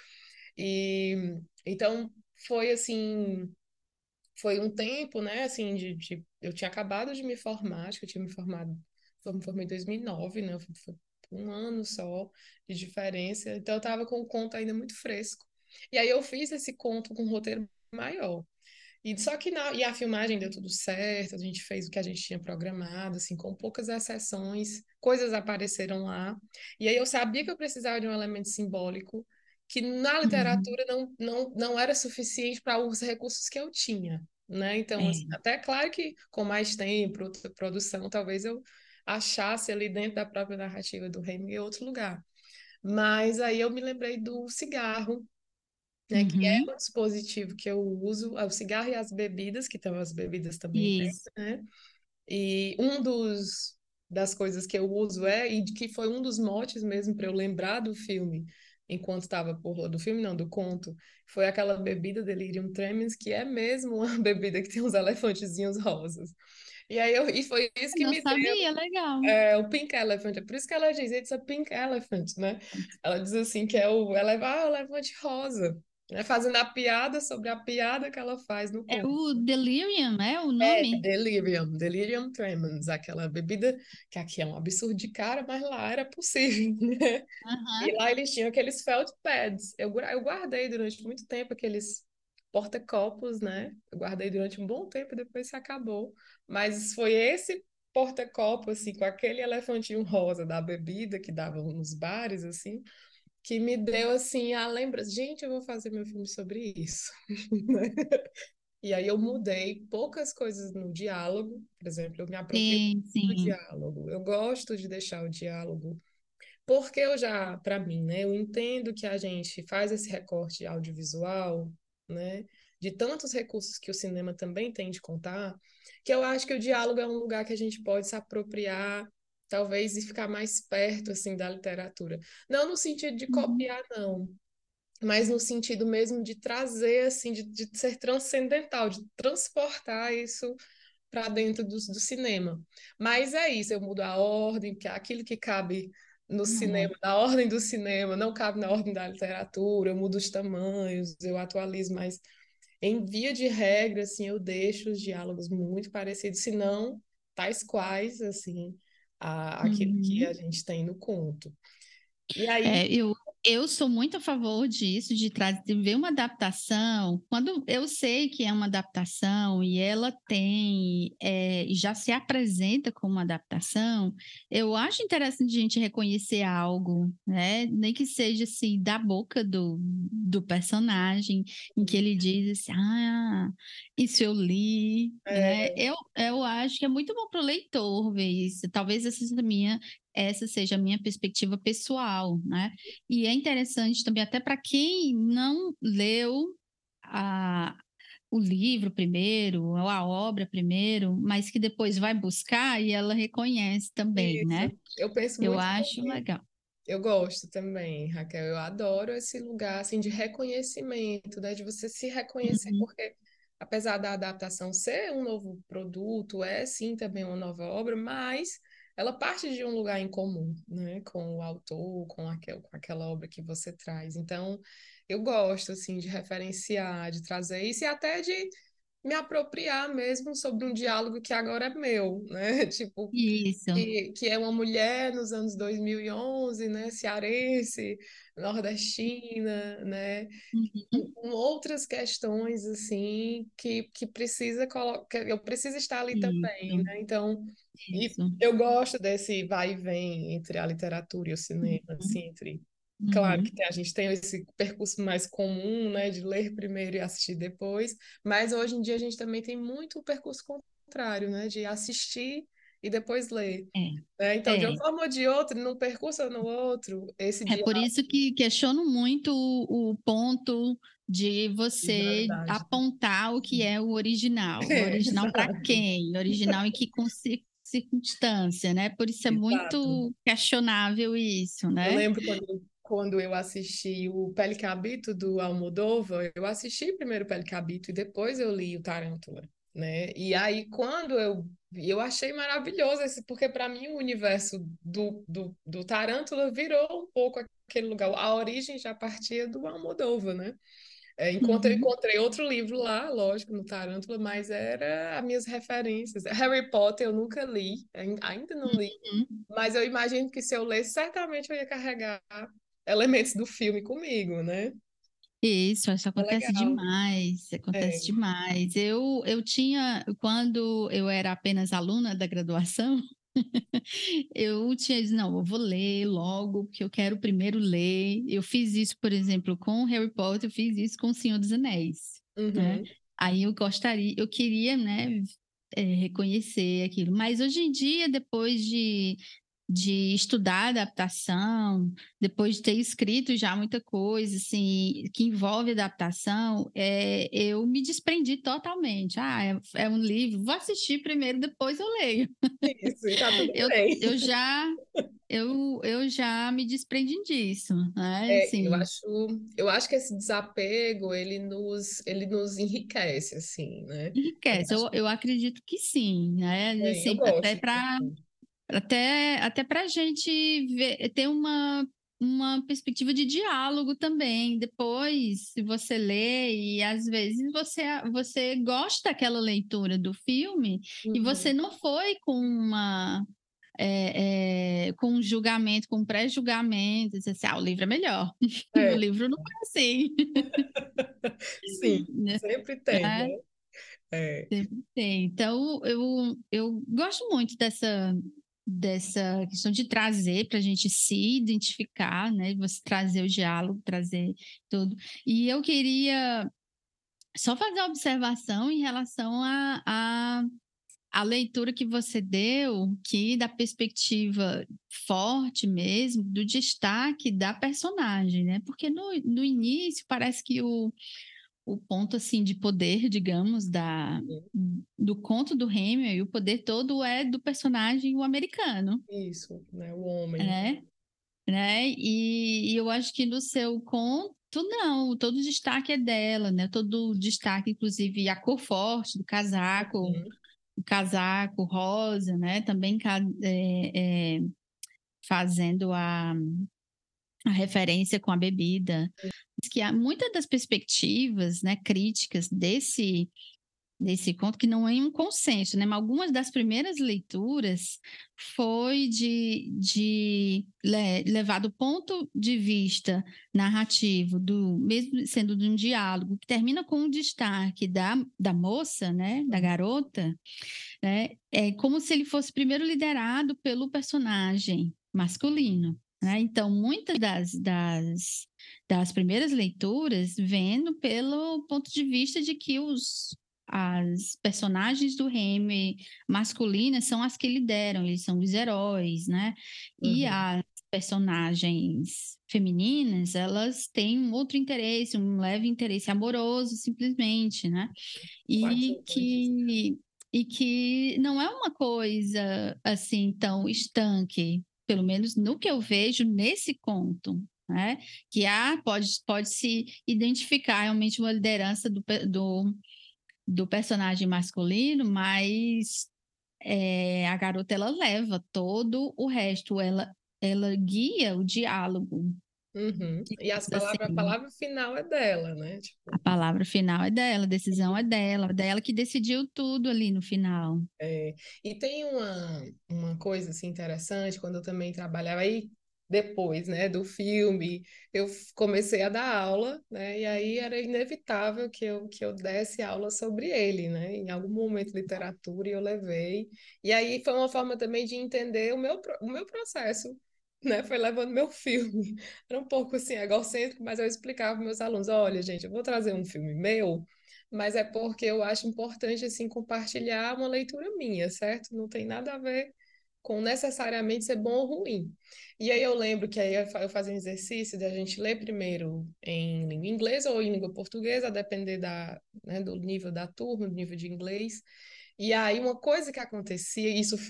E então foi assim, foi um tempo, né, assim, eu tinha acabado de me formar, acho que eu tinha me formado, eu me formei em 2009, né, foi um ano só de diferença, então eu tava com o conto ainda muito fresco. E aí eu fiz esse conto com um roteiro maior. E só que e a filmagem deu tudo certo, a gente fez o que a gente tinha programado, assim, com poucas exceções, coisas apareceram lá. E aí eu sabia que eu precisava de um elemento simbólico que na Uhum. literatura não era suficiente para os recursos que eu tinha, né? Então, assim, É. até claro que com mais tempo, outra produção, talvez eu achasse ali dentro da própria narrativa do Hemingway em outro lugar. Mas aí eu me lembrei do cigarro, né, que é Uhum. o dispositivo que eu uso, é o cigarro e as bebidas, que então as bebidas também tem, Isso. né? E das coisas que eu uso e que foi um dos motes mesmo para eu lembrar do filme, enquanto estava por lá, do filme não, do conto, foi aquela bebida Delirium Tremens, que é mesmo uma bebida que tem uns elefantezinhos rosas. E foi isso Eu que não me deu sabia, legal. o Pink Elephant. É por isso que ela diz, it's a pink elephant, né? Ela diz assim que é o elefante rosa, né? Fazendo a piada sobre a piada que ela faz no É conto. o Delirium, é o nome? Delirium Tremens, aquela bebida que aqui é um absurdo de cara, mas lá era possível, né? E Aham. lá eles tinham aqueles felt pads. Eu guardei durante muito tempo aqueles porta-copos, né? Eu guardei durante um bom tempo, depois se acabou. Mas foi esse porta-copo, assim, com aquele elefantinho rosa da bebida que davam nos bares, assim, que me deu, assim, a lembrança. Gente, eu vou fazer meu filme sobre isso. E aí eu mudei poucas coisas no diálogo, por exemplo, eu me apropriei Sim, do sim. diálogo. Eu gosto de deixar o diálogo porque eu já, para mim, né, eu entendo que a gente faz esse recorte audiovisual, né, de tantos recursos que o cinema também tem de contar, que eu acho que o diálogo é um lugar que a gente pode se apropriar, talvez, e ficar mais perto, assim, da literatura. Não no sentido de Uhum. copiar, não, mas no sentido mesmo de trazer, assim, de ser transcendental, de transportar isso para dentro do cinema. Mas é isso, eu mudo a ordem, porque aquilo que cabe no É. cinema, na ordem do cinema, não cabe na ordem da literatura, eu mudo os tamanhos, eu atualizo, mas em via de regra, assim, eu deixo os diálogos muito parecidos, se não tais quais, assim, aquilo que a Uhum. gente tem no conto. E aí, Eu sou muito a favor disso, de trazer, de ver uma adaptação. Quando eu sei que é uma adaptação e ela tem, já se apresenta como uma adaptação, eu acho interessante a gente reconhecer algo, né? Nem que seja assim, da boca do personagem, em que ele diz assim, ah, isso eu li, né? é, Eu acho que é muito bom para o leitor ver isso. Talvez essa seja a minha perspectiva pessoal, né? E é interessante também, até para quem não leu a, o livro primeiro, ou a obra primeiro, mas que depois vai buscar e ela reconhece também, isso, né? eu penso Eu muito acho também. legal. Eu gosto também, Raquel. Eu adoro esse lugar assim de reconhecimento, né? De você se reconhecer, Uhum, porque apesar da adaptação ser um novo produto, é sim também uma nova obra, mas ela parte de um lugar em comum, né? Com o autor, com aquela obra que você traz. Então, eu gosto assim de referenciar, de trazer isso e até de me apropriar mesmo sobre um diálogo que agora é meu, né? Tipo, isso. que é uma mulher nos anos 2011, né, cearense, nordestina, né, Uhum, com outras questões assim que precisa colocar, eu preciso estar ali também, isso, né? Então, e isso. eu gosto desse vai e vem entre a literatura e o cinema, assim, Uhum, entre Claro que uhum. a gente tem esse percurso mais comum, né, de ler primeiro e assistir depois, mas hoje em dia a gente também tem muito o percurso contrário, né, de assistir e depois ler. Né? Então, de uma É. forma ou de outra, num percurso ou no outro, esse É por diálogo isso que questiono muito o ponto de de você originalidade. apontar o que é o original. O original para Exato, quem? O original em que circunstância, né? Por isso é exato. muito questionável isso, Eu né? lembro quando eu assisti o Pele Cabito do Almodóvar, eu assisti primeiro o Pele Cabito e depois eu li o Tarântula, né? E aí quando eu achei maravilhoso esse, porque para mim o universo do Tarântula virou um pouco aquele lugar, a origem já partia do Almodóvar, né? Enquanto eu Uhum. encontrei outro livro lá, lógico, no Tarântula, mas era as minhas referências. Harry Potter eu nunca li, ainda não li, Uhum. mas eu imagino que se eu lesse, certamente eu ia carregar elementos do filme comigo, né? Isso É acontece legal. demais, acontece É. demais. Eu tinha, quando eu era apenas aluna da graduação, eu tinha dito, não, eu vou ler logo, porque eu quero primeiro ler. Eu fiz isso, por exemplo, com Harry Potter, eu fiz isso com O Senhor dos Anéis, né? Uhum. Aí eu queria, né, reconhecer aquilo. Mas hoje em dia, depois de estudar adaptação, depois de ter escrito já muita coisa assim que envolve adaptação, eu me desprendi totalmente. É um livro, vou assistir primeiro, depois eu leio. Isso, e tá tudo Eu, bem. eu já eu já me desprendi disso, né? Eu Assim, acho que esse desapego, ele nos enriquece, assim, né? Eu enriquece. acho, Eu acredito que sim, né? eu Assim, até gosto. para até para a gente ter uma perspectiva de diálogo também. Depois, se você lê e às vezes você gosta daquela leitura do filme e você Uhum. não foi com com um julgamento, com um pré-julgamento, dizer assim, o livro é melhor. O É, livro não é assim, sim, né? sempre tem, É, né? É. sempre tem. Então, eu gosto muito dessa questão de trazer para a gente se identificar, né? Você trazer o diálogo, trazer tudo. E eu queria só fazer uma observação em relação à leitura que você deu, que da perspectiva forte mesmo, do destaque da personagem, né? Porque no início parece que o ponto assim de poder, digamos, do conto do Hemingway, e o poder todo é do personagem o americano, Isso, né? O homem. né? E eu acho que no seu conto não, todo o destaque é dela, né? Todo o destaque, inclusive a cor forte do casaco, Uhum. o casaco rosa, né? Também fazendo a referência com a bebida. Diz que há muitas das perspectivas, né, críticas desse conto, que não é um consenso, né? Mas algumas das primeiras leituras foi de levar do ponto de vista narrativo, mesmo sendo de um diálogo, que termina com um destaque da moça, né? Da garota, né? É como se ele fosse primeiro liderado pelo personagem masculino. Né? Então, muitas das primeiras leituras vendo pelo ponto de vista de que as personagens do Remy masculinas são as que lideram, eles são os heróis, né? E Uhum. as personagens femininas, elas têm um outro interesse, um leve interesse amoroso, simplesmente, né? E Coadjuvantes. que não é uma coisa assim tão estanque, pelo menos no que eu vejo nesse conto, né? Que pode se identificar realmente uma liderança do personagem masculino, mas a garota ela leva todo o resto, ela guia o diálogo, Uhum. E digamos a assim. palavra final é dela, né? A Tipo, palavra final é dela, a decisão é dela que decidiu tudo ali no final. e tem uma coisa assim interessante, quando eu também trabalhava aí, depois, né, do filme, eu comecei a dar aula, né, e aí era inevitável que eu desse aula sobre ele, né, em algum momento de literatura e eu levei, e aí foi uma forma também de entender o meu processo, né, foi levando meu filme, era um pouco assim, egocêntrico, mas eu explicava para meus alunos, olha, gente, eu vou trazer um filme meu, mas é porque eu acho importante assim compartilhar uma leitura minha, certo? Não tem nada a ver com necessariamente ser bom ou ruim. E aí eu lembro que aí eu fazia um exercício de a gente ler primeiro em língua inglesa ou em língua portuguesa, a depender do nível da turma, do nível de inglês. E aí uma coisa que acontecia, isso foi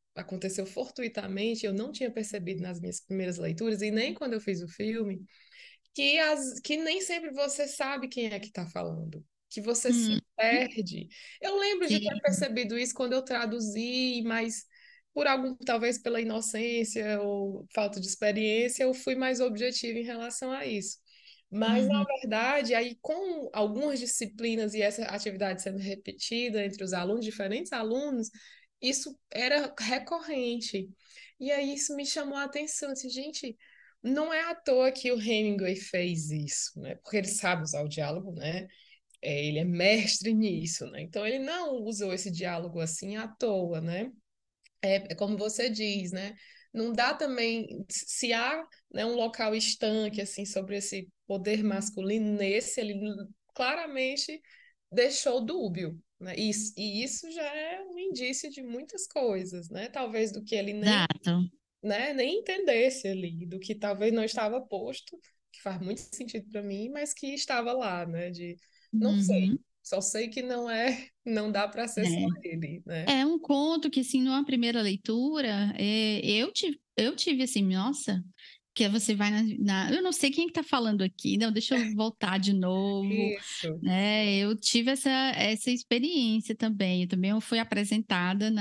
aconteceu fortuitamente, eu não tinha percebido nas minhas primeiras leituras, e nem quando eu fiz o filme, que nem sempre você sabe quem é que está falando, que você se Uhum. perde. Eu lembro de ter Sim. percebido isso quando eu traduzi, mas por algum, talvez pela inocência ou falta de experiência, eu fui mais objetiva em relação a isso. Mas, na Uhum. verdade, aí com algumas disciplinas e essa atividade sendo repetida entre os alunos, diferentes alunos, isso era recorrente. E aí isso me chamou a atenção, assim, gente, não é à toa que o Hemingway fez isso, né? Porque ele sabe usar o diálogo, né? Ele é mestre nisso, né? Então ele não usou esse diálogo assim à toa, né? É como você diz, né? Não dá também, se há, né, um local estanque assim sobre esse poder masculino, nesse ele claramente deixou dúbio, né? E isso já é um indício de muitas coisas, né? Talvez do que ele nem, Exato. né, nem entendesse ali, do que talvez não estava posto, que faz muito sentido para mim, mas que estava lá, né? De não sei, Uhum. só sei que não dá para ser só É. ele, né? É um conto que, assim, numa primeira leitura, eu tive assim, nossa, que você vai eu não sei quem está falando aqui, não, deixa eu voltar de novo, Isso. né? Eu tive essa experiência também. Eu também fui apresentada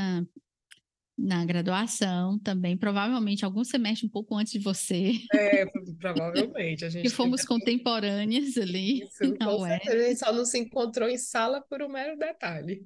na graduação também, provavelmente algum semestre um pouco antes de você, É, provavelmente. A que gente teve fomos contemporâneas ali isso, na com certeza. A UERJ. gente só não se encontrou em sala por um mero detalhe.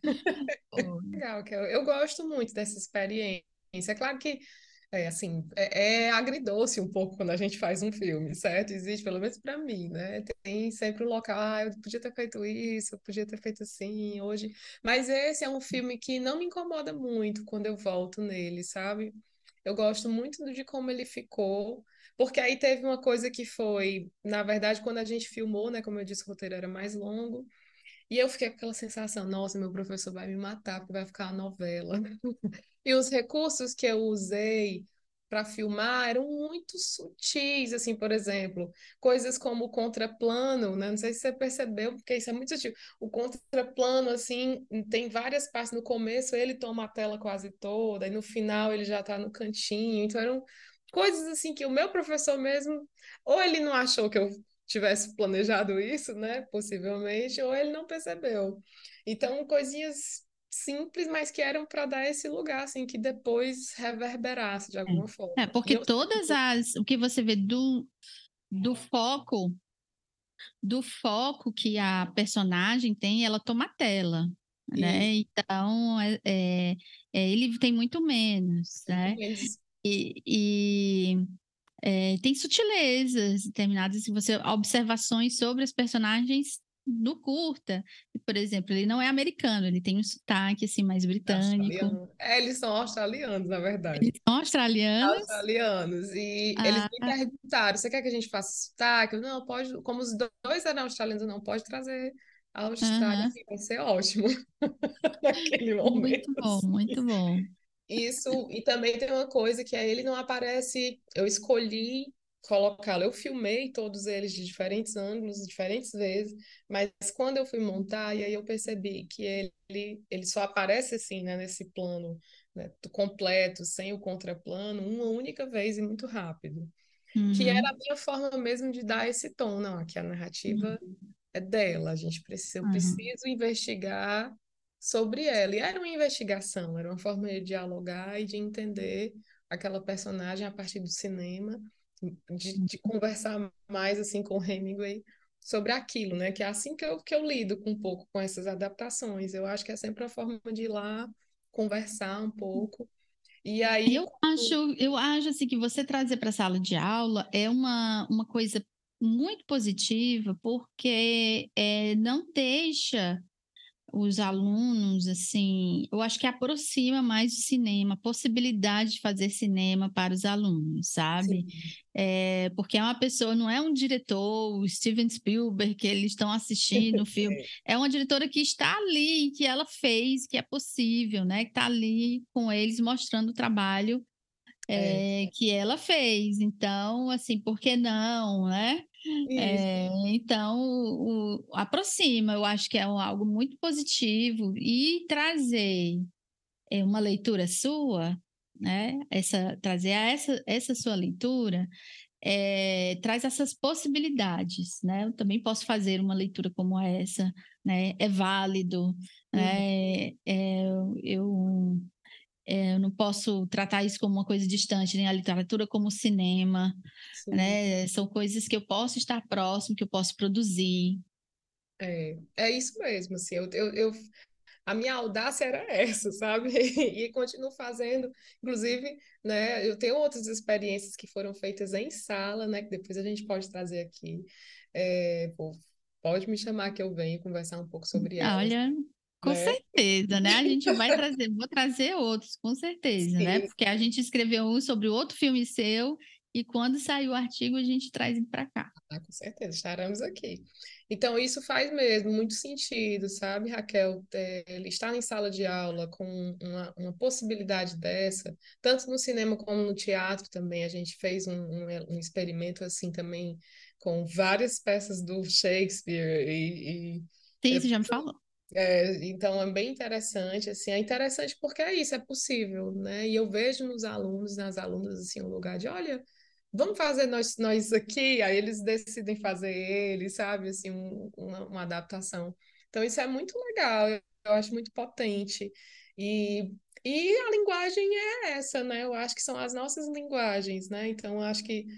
Legal, que eu gosto muito dessa experiência. É claro que assim, é agridoce um pouco quando a gente faz um filme, certo? Existe, pelo menos para mim, né? Tem sempre um local, eu podia ter feito isso, eu podia ter feito assim hoje. Mas esse é um filme que não me incomoda muito quando eu volto nele, sabe? Eu gosto muito de como ele ficou, porque aí teve uma coisa que foi, na verdade, quando a gente filmou, né? Como eu disse, o roteiro era mais longo. E eu fiquei com aquela sensação, nossa, meu professor vai me matar, porque vai ficar uma novela. E os recursos que eu usei para filmar eram muito sutis, assim, por exemplo, coisas como o contraplano, né? Não sei se você percebeu, porque isso é muito sutil. O contraplano, assim, tem várias partes no começo, ele toma a tela quase toda, e no final ele já está no cantinho. Então eram coisas assim que o meu professor mesmo, ou ele não achou que eu tivesse planejado isso, né? Possivelmente, ou ele não percebeu. Então, coisinhas simples, mas que eram para dar esse lugar, assim, que depois reverberasse de alguma forma. E Porque eu o que você vê do foco do foco que a personagem tem, ela toma a tela, e né? Então, ele tem muito menos, muito né? menos. E tem sutilezas determinadas, se você observações sobre os personagens no curta. Por exemplo, ele não é americano, ele tem um sotaque assim mais britânico. Australiano. Eles são australianos, na verdade. Eles são australianos. Australianos. E eles me Ah, perguntaram: você quer que a gente faça sotaque? Eu, não, pode. Como os dois eram australianos, não pode trazer a Austrália aham. aqui, vai ser ótimo naquele momento. Muito bom, muito bom. Isso, e também tem uma coisa que é ele não aparece. Eu escolhi colocá-lo. Eu filmei todos eles de diferentes ângulos, diferentes vezes, mas quando eu fui montar, e aí eu percebi que ele só aparece assim, né, nesse plano, né, completo, sem o contraplano, uma única vez e muito rápido. Que era Uhum, a minha forma mesmo de dar esse tom. Não, aqui a narrativa uhum, é dela. A gente precisa, eu uhum, preciso investigar sobre ela. E era uma investigação, era uma forma de dialogar e de entender aquela personagem a partir do cinema, de conversar mais assim com o Hemingway sobre aquilo, né? Que é assim que eu lido com um pouco com essas adaptações. Eu acho que é sempre a forma de ir lá conversar um pouco. E aí, eu acho assim que você trazer para a sala de aula é uma coisa muito positiva, porque não deixa os alunos, assim, eu acho que aproxima mais o cinema, a possibilidade de fazer cinema para os alunos, sabe? sim, Porque é uma pessoa, não é um diretor, o Steven Spielberg, que eles estão assistindo o filme, é uma diretora que está ali, que ela fez, que é possível, né? Que está ali com eles mostrando o trabalho é, que ela fez. Então, assim, por que não, né? isso. Então, aproxima, eu acho que é algo muito positivo e trazer. uma leitura sua, né? Trazer essa sua leitura traz essas possibilidades, né? Eu também posso fazer uma leitura como essa, né? É válido, Uhum, né? Eu, eu não posso tratar isso como uma coisa distante, nem a literatura como cinema, sim. né? São coisas que eu posso estar próximo, que eu posso produzir. É isso mesmo, assim, a minha audácia era essa, sabe? E continuo fazendo, inclusive, né, eu tenho outras experiências que foram feitas em sala, né, que depois a gente pode trazer aqui. Pô, pode me chamar que eu venho conversar um pouco sobre elas, Olha, com né? certeza, né? A gente vai trazer, vou trazer outros, com certeza, né? Sim, Porque a gente escreveu um sobre o outro filme seu e quando sair o artigo a gente traz ele para cá. com certeza, estaremos aqui. Então, isso faz mesmo muito sentido, sabe, Raquel? Ele estar em sala de aula com uma possibilidade dessa, tanto no cinema como no teatro também. A gente fez um experimento assim também com várias peças do Shakespeare Sim, você já me falou. então é bem interessante, assim, é interessante porque é isso, é possível, né? E eu vejo nos alunos, nas alunas, assim, um lugar de, olha, vamos fazer nós aqui, aí eles decidem fazer eles, sabe, assim, uma adaptação. Então isso é muito legal, eu acho muito potente. E, e a linguagem é essa, né? Eu acho que são as nossas linguagens, né? Então eu acho que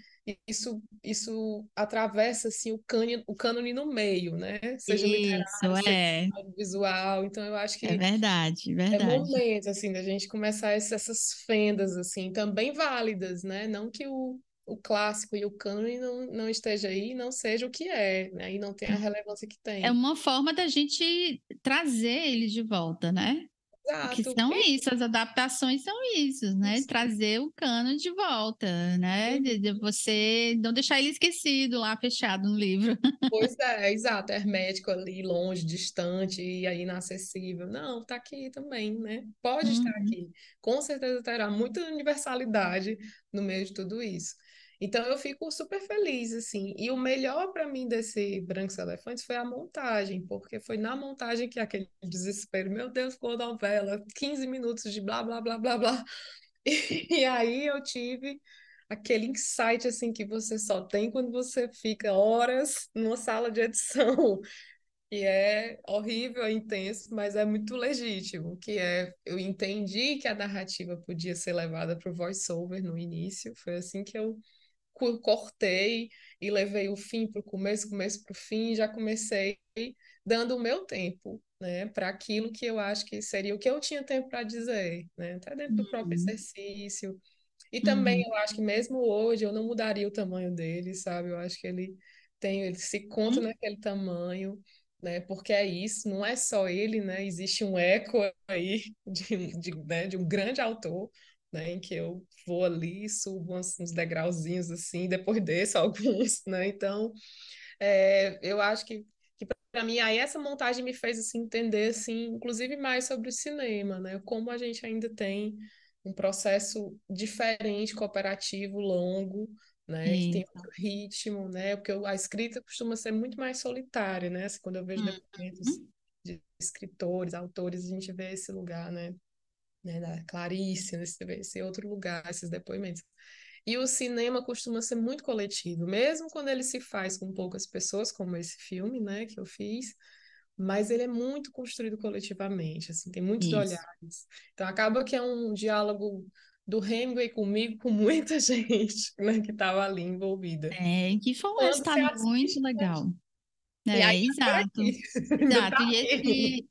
isso atravessa, assim, o cânone no meio, né? Seja Isso, literário, seja visual. Então, eu acho é que verdade, é verdade. momento, assim, da gente começar essas fendas, assim, também válidas, né? Não que o clássico e o cânone não esteja aí, não seja o que é, né? E não tem a relevância que É tem. uma forma da gente trazer ele de volta, né? Que Exato. são isso, as adaptações são isso, né? Isso. Trazer o cano de volta, né? De você não deixar ele esquecido lá, fechado no livro. Pois é, exato, hermético ali, longe, distante e aí inacessível. Não, tá aqui também, né? Pode estar Uhum. aqui. Com certeza terá muita universalidade no meio de tudo isso. Então eu fico super feliz, assim. E o melhor para mim desse Brancos Elefantes foi a montagem, porque foi na montagem que aquele desespero, meu Deus, ficou novela, 15 minutos de blá, blá, blá, blá, blá. E aí eu tive aquele insight assim que você só tem quando você fica horas numa sala de edição, e é horrível, é intenso, mas é muito legítimo, que é eu entendi que a narrativa podia ser levada para o voice-over no início, foi assim que eu cortei e levei o fim para o começo, começo para o fim, e já comecei dando o meu tempo, né, para aquilo que eu acho que seria o que eu tinha tempo para dizer, né, até dentro do próprio Uhum. exercício. E também Uhum. eu acho que mesmo hoje eu não mudaria o tamanho dele, sabe? Eu acho que ele se conta Uhum. naquele tamanho, né? Porque é isso, não é só ele, né? Existe um eco aí né, de um grande autor, né? Em que eu vou ali, subo uns degrauzinhos assim, depois desço alguns, né? Então, eu acho que para mim aí essa montagem me fez assim entender assim, inclusive mais sobre o cinema, né? Como a gente ainda tem um processo diferente, cooperativo, longo, né? Que tem Isso. outro ritmo, né? Porque a escrita costuma ser muito mais solitária, né? Assim, quando eu vejo depoimentos Uhum. de escritores, autores, a gente vê esse lugar, né, da Clarice, esse outro lugar, esses depoimentos. E o cinema costuma ser muito coletivo, mesmo quando ele se faz com poucas pessoas, como esse filme, né, que eu fiz, mas ele é muito construído coletivamente, assim, tem muitos Isso. olhares. Então acaba que é um diálogo do Hemingway comigo, com muita gente, né, que estava ali envolvida. Que foi um Quando se resultado muito assiste, legal. e aí tá por Exato. aqui, ainda tá Exato. E aqui.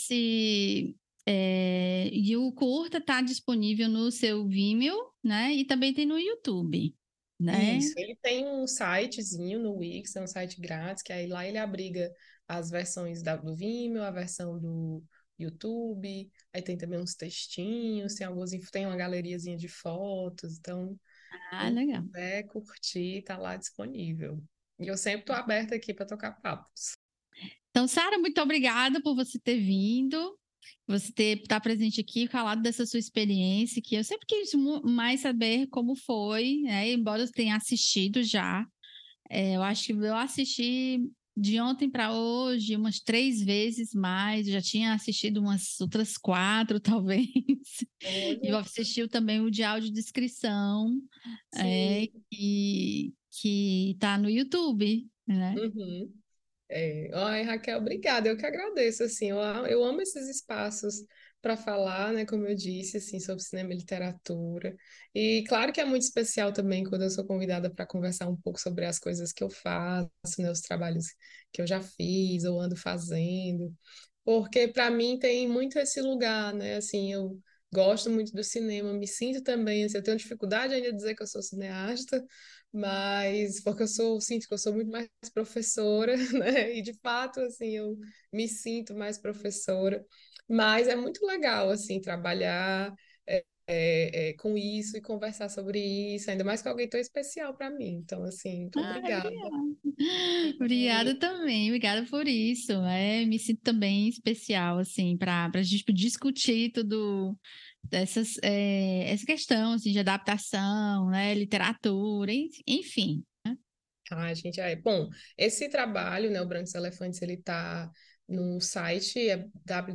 e o curta está disponível no seu Vimeo, né? E também tem no YouTube, né? Isso, ele tem um sitezinho no Wix, é um site grátis, que aí lá ele abriga as versões do Vimeo, a versão do YouTube, aí tem também uns textinhos, tem uma galeriazinha de fotos, então Ah, quem legal. quiser curtir, tá lá disponível. E eu sempre tô aberta aqui para tocar papos. Então, Sara, muito obrigada por você ter vindo, você ter estar presente aqui, falado dessa sua experiência, que eu sempre quis mais saber como foi, né? Embora eu tenha assistido já. Eu acho que eu assisti de ontem para hoje, umas 3 vezes mais. Já tinha assistido umas outras 4, talvez. E Olha, assistiu também o de audiodescrição, é, sim. que tá no YouTube, né? Uhum. Ai, Raquel, obrigada. Eu que agradeço, assim, eu amo esses espaços para falar, né, como eu disse, assim, sobre cinema e literatura. E claro que é muito especial também quando eu sou convidada para conversar um pouco sobre as coisas que eu faço, né, os trabalhos que eu já fiz ou ando fazendo. Porque para mim tem muito esse lugar, né? Assim, eu gosto muito do cinema, me sinto também, assim, eu tenho dificuldade ainda de dizer que eu sou cineasta, mas porque sinto que eu sou muito mais professora, né? E de fato, assim, eu me sinto mais professora, mas é muito legal, assim, trabalhar com isso e conversar sobre isso, ainda mais com alguém tão especial para mim. Então, assim, muito Ah, obrigada. obrigada também, obrigada por isso. Me sinto também especial, assim, para a gente discutir tudo essa questão assim, de adaptação, né, literatura, enfim. Ah, gente, bom, esse trabalho, né, o Brancos Elefantes, ele tá no site, é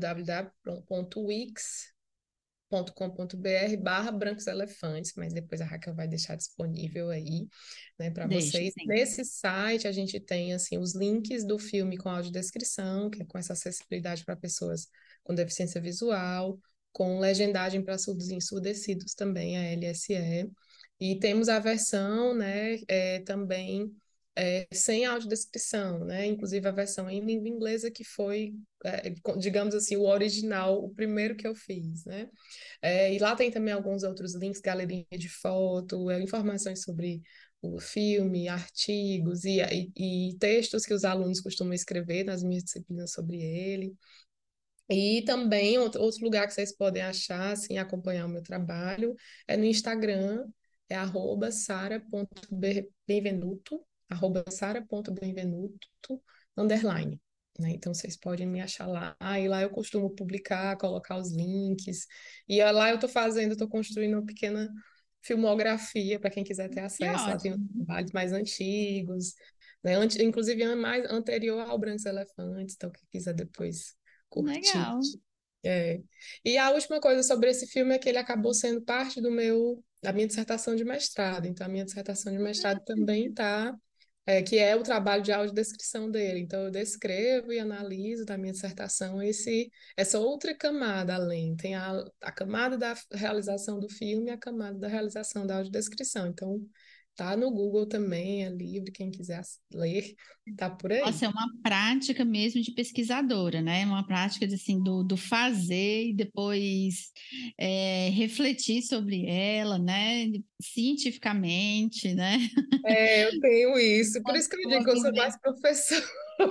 www.wix.com.br Brancos Elefantes, mas depois a Raquel vai deixar disponível aí, né, para Deixa, vocês. sim. Nesse site a gente tem, assim, os links do filme com audiodescrição, que é com essa acessibilidade para pessoas com deficiência visual, com legendagem para surdos e ensurdecidos também, a LSE. E temos a versão, né, também sem audiodescrição, né? Inclusive a versão em língua inglesa que foi, digamos assim, o original, o primeiro que eu fiz, né? E lá tem também alguns outros links, galeria de foto, informações sobre o filme, artigos e textos que os alunos costumam escrever nas minhas disciplinas sobre ele. E também outro lugar que vocês podem achar, assim, acompanhar o meu trabalho, é no Instagram, é @sara.benvenuto, @sara.benvenuto, underline. Né? Então, vocês podem me achar lá. E lá eu costumo publicar, colocar os links. E lá eu estou construindo uma pequena filmografia para quem quiser ter Que acesso. Lá tem os ótimo, trabalhos mais antigos, né? Inclusive mais anterior ao Brancos Elefantes, então quem quiser depois curtir. legal. É. E a última coisa sobre esse filme é que ele acabou sendo parte da minha dissertação de mestrado. Então, a minha dissertação de mestrado também está, que é o trabalho de audiodescrição dele. Então, eu descrevo e analiso da minha dissertação essa outra camada além. Tem a camada da realização do filme e a camada da realização da audiodescrição. Então, tá no Google também, é livre, quem quiser ler, tá por aí. Nossa, é uma prática mesmo de pesquisadora, né? Uma prática assim, do fazer e depois refletir sobre ela, né? Cientificamente, né? Eu tenho isso. Por Uma, isso que eu digo uma que eu sou mais vivência. professora.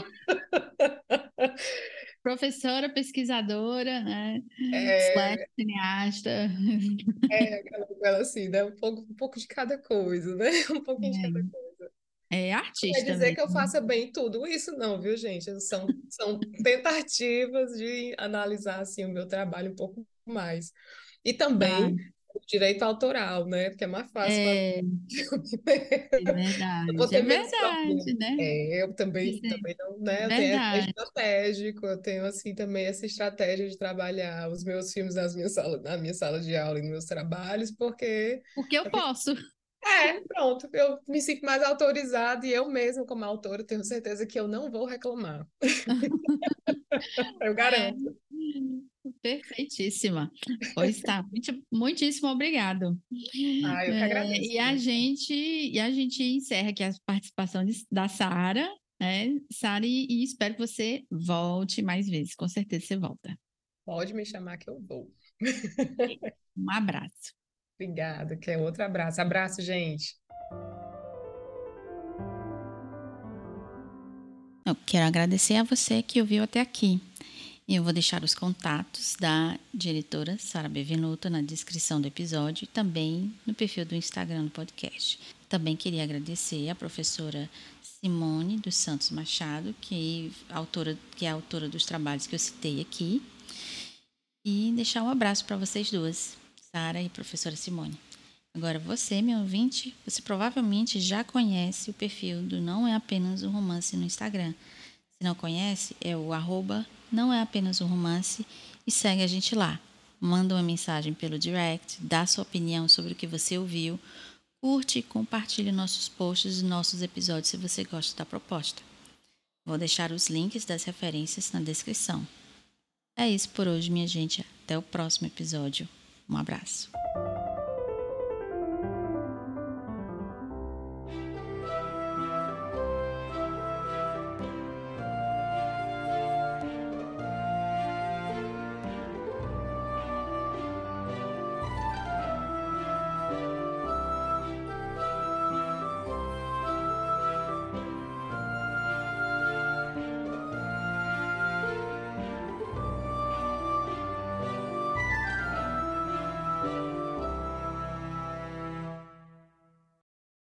Professora, pesquisadora, né? Slash É, cineasta. aquela novela assim, né? Um pouco de cada coisa, né? Um pouquinho de cada coisa. É Não quer artista dizer que eu mesmo. faça bem tudo isso, não, viu, gente? São tentativas de analisar assim, o meu trabalho um pouco mais. E Ah, também o direito autoral, né? Porque é mais fácil fazer é, é eu vou verdade, ter é menos verdade, problema. né? Eu também, Isso também não, é né? É verdade. estratégico, eu tenho assim também essa estratégia de trabalhar os meus filmes na minha sala de aula e nos meus trabalhos, porque Porque eu posso. pronto, eu me sinto mais autorizada e eu mesma, como autora, tenho certeza que eu não vou reclamar. Eu É, garanto. perfeitíssima. Pois tá, muitíssimo obrigado. Eu que agradeço. E a gente encerra aqui a participação da Sara, né? Sara, e espero que você volte mais vezes. Com certeza você volta. Pode me chamar que eu vou. Um abraço. Obrigada, que é outro abraço. Abraço, gente. Eu quero agradecer a você que ouviu até aqui. Eu vou deixar os contatos da diretora Sara Bevenuto na descrição do episódio e também no perfil do Instagram do podcast. Também queria agradecer a professora Simone dos Santos Machado, que é a autora dos trabalhos que eu citei aqui, e deixar um abraço para vocês duas, Sara e professora Simone. Agora, você, meu ouvinte, você provavelmente já conhece o perfil do Não É Apenas um Romance no Instagram. Se não conhece, é o @não é apenas um romance e segue a gente lá. Manda uma mensagem pelo direct, dá sua opinião sobre o que você ouviu, curte e compartilhe nossos posts e nossos episódios se você gosta da proposta. Vou deixar os links das referências na descrição. É isso por hoje, minha gente. Até o próximo episódio. Um abraço.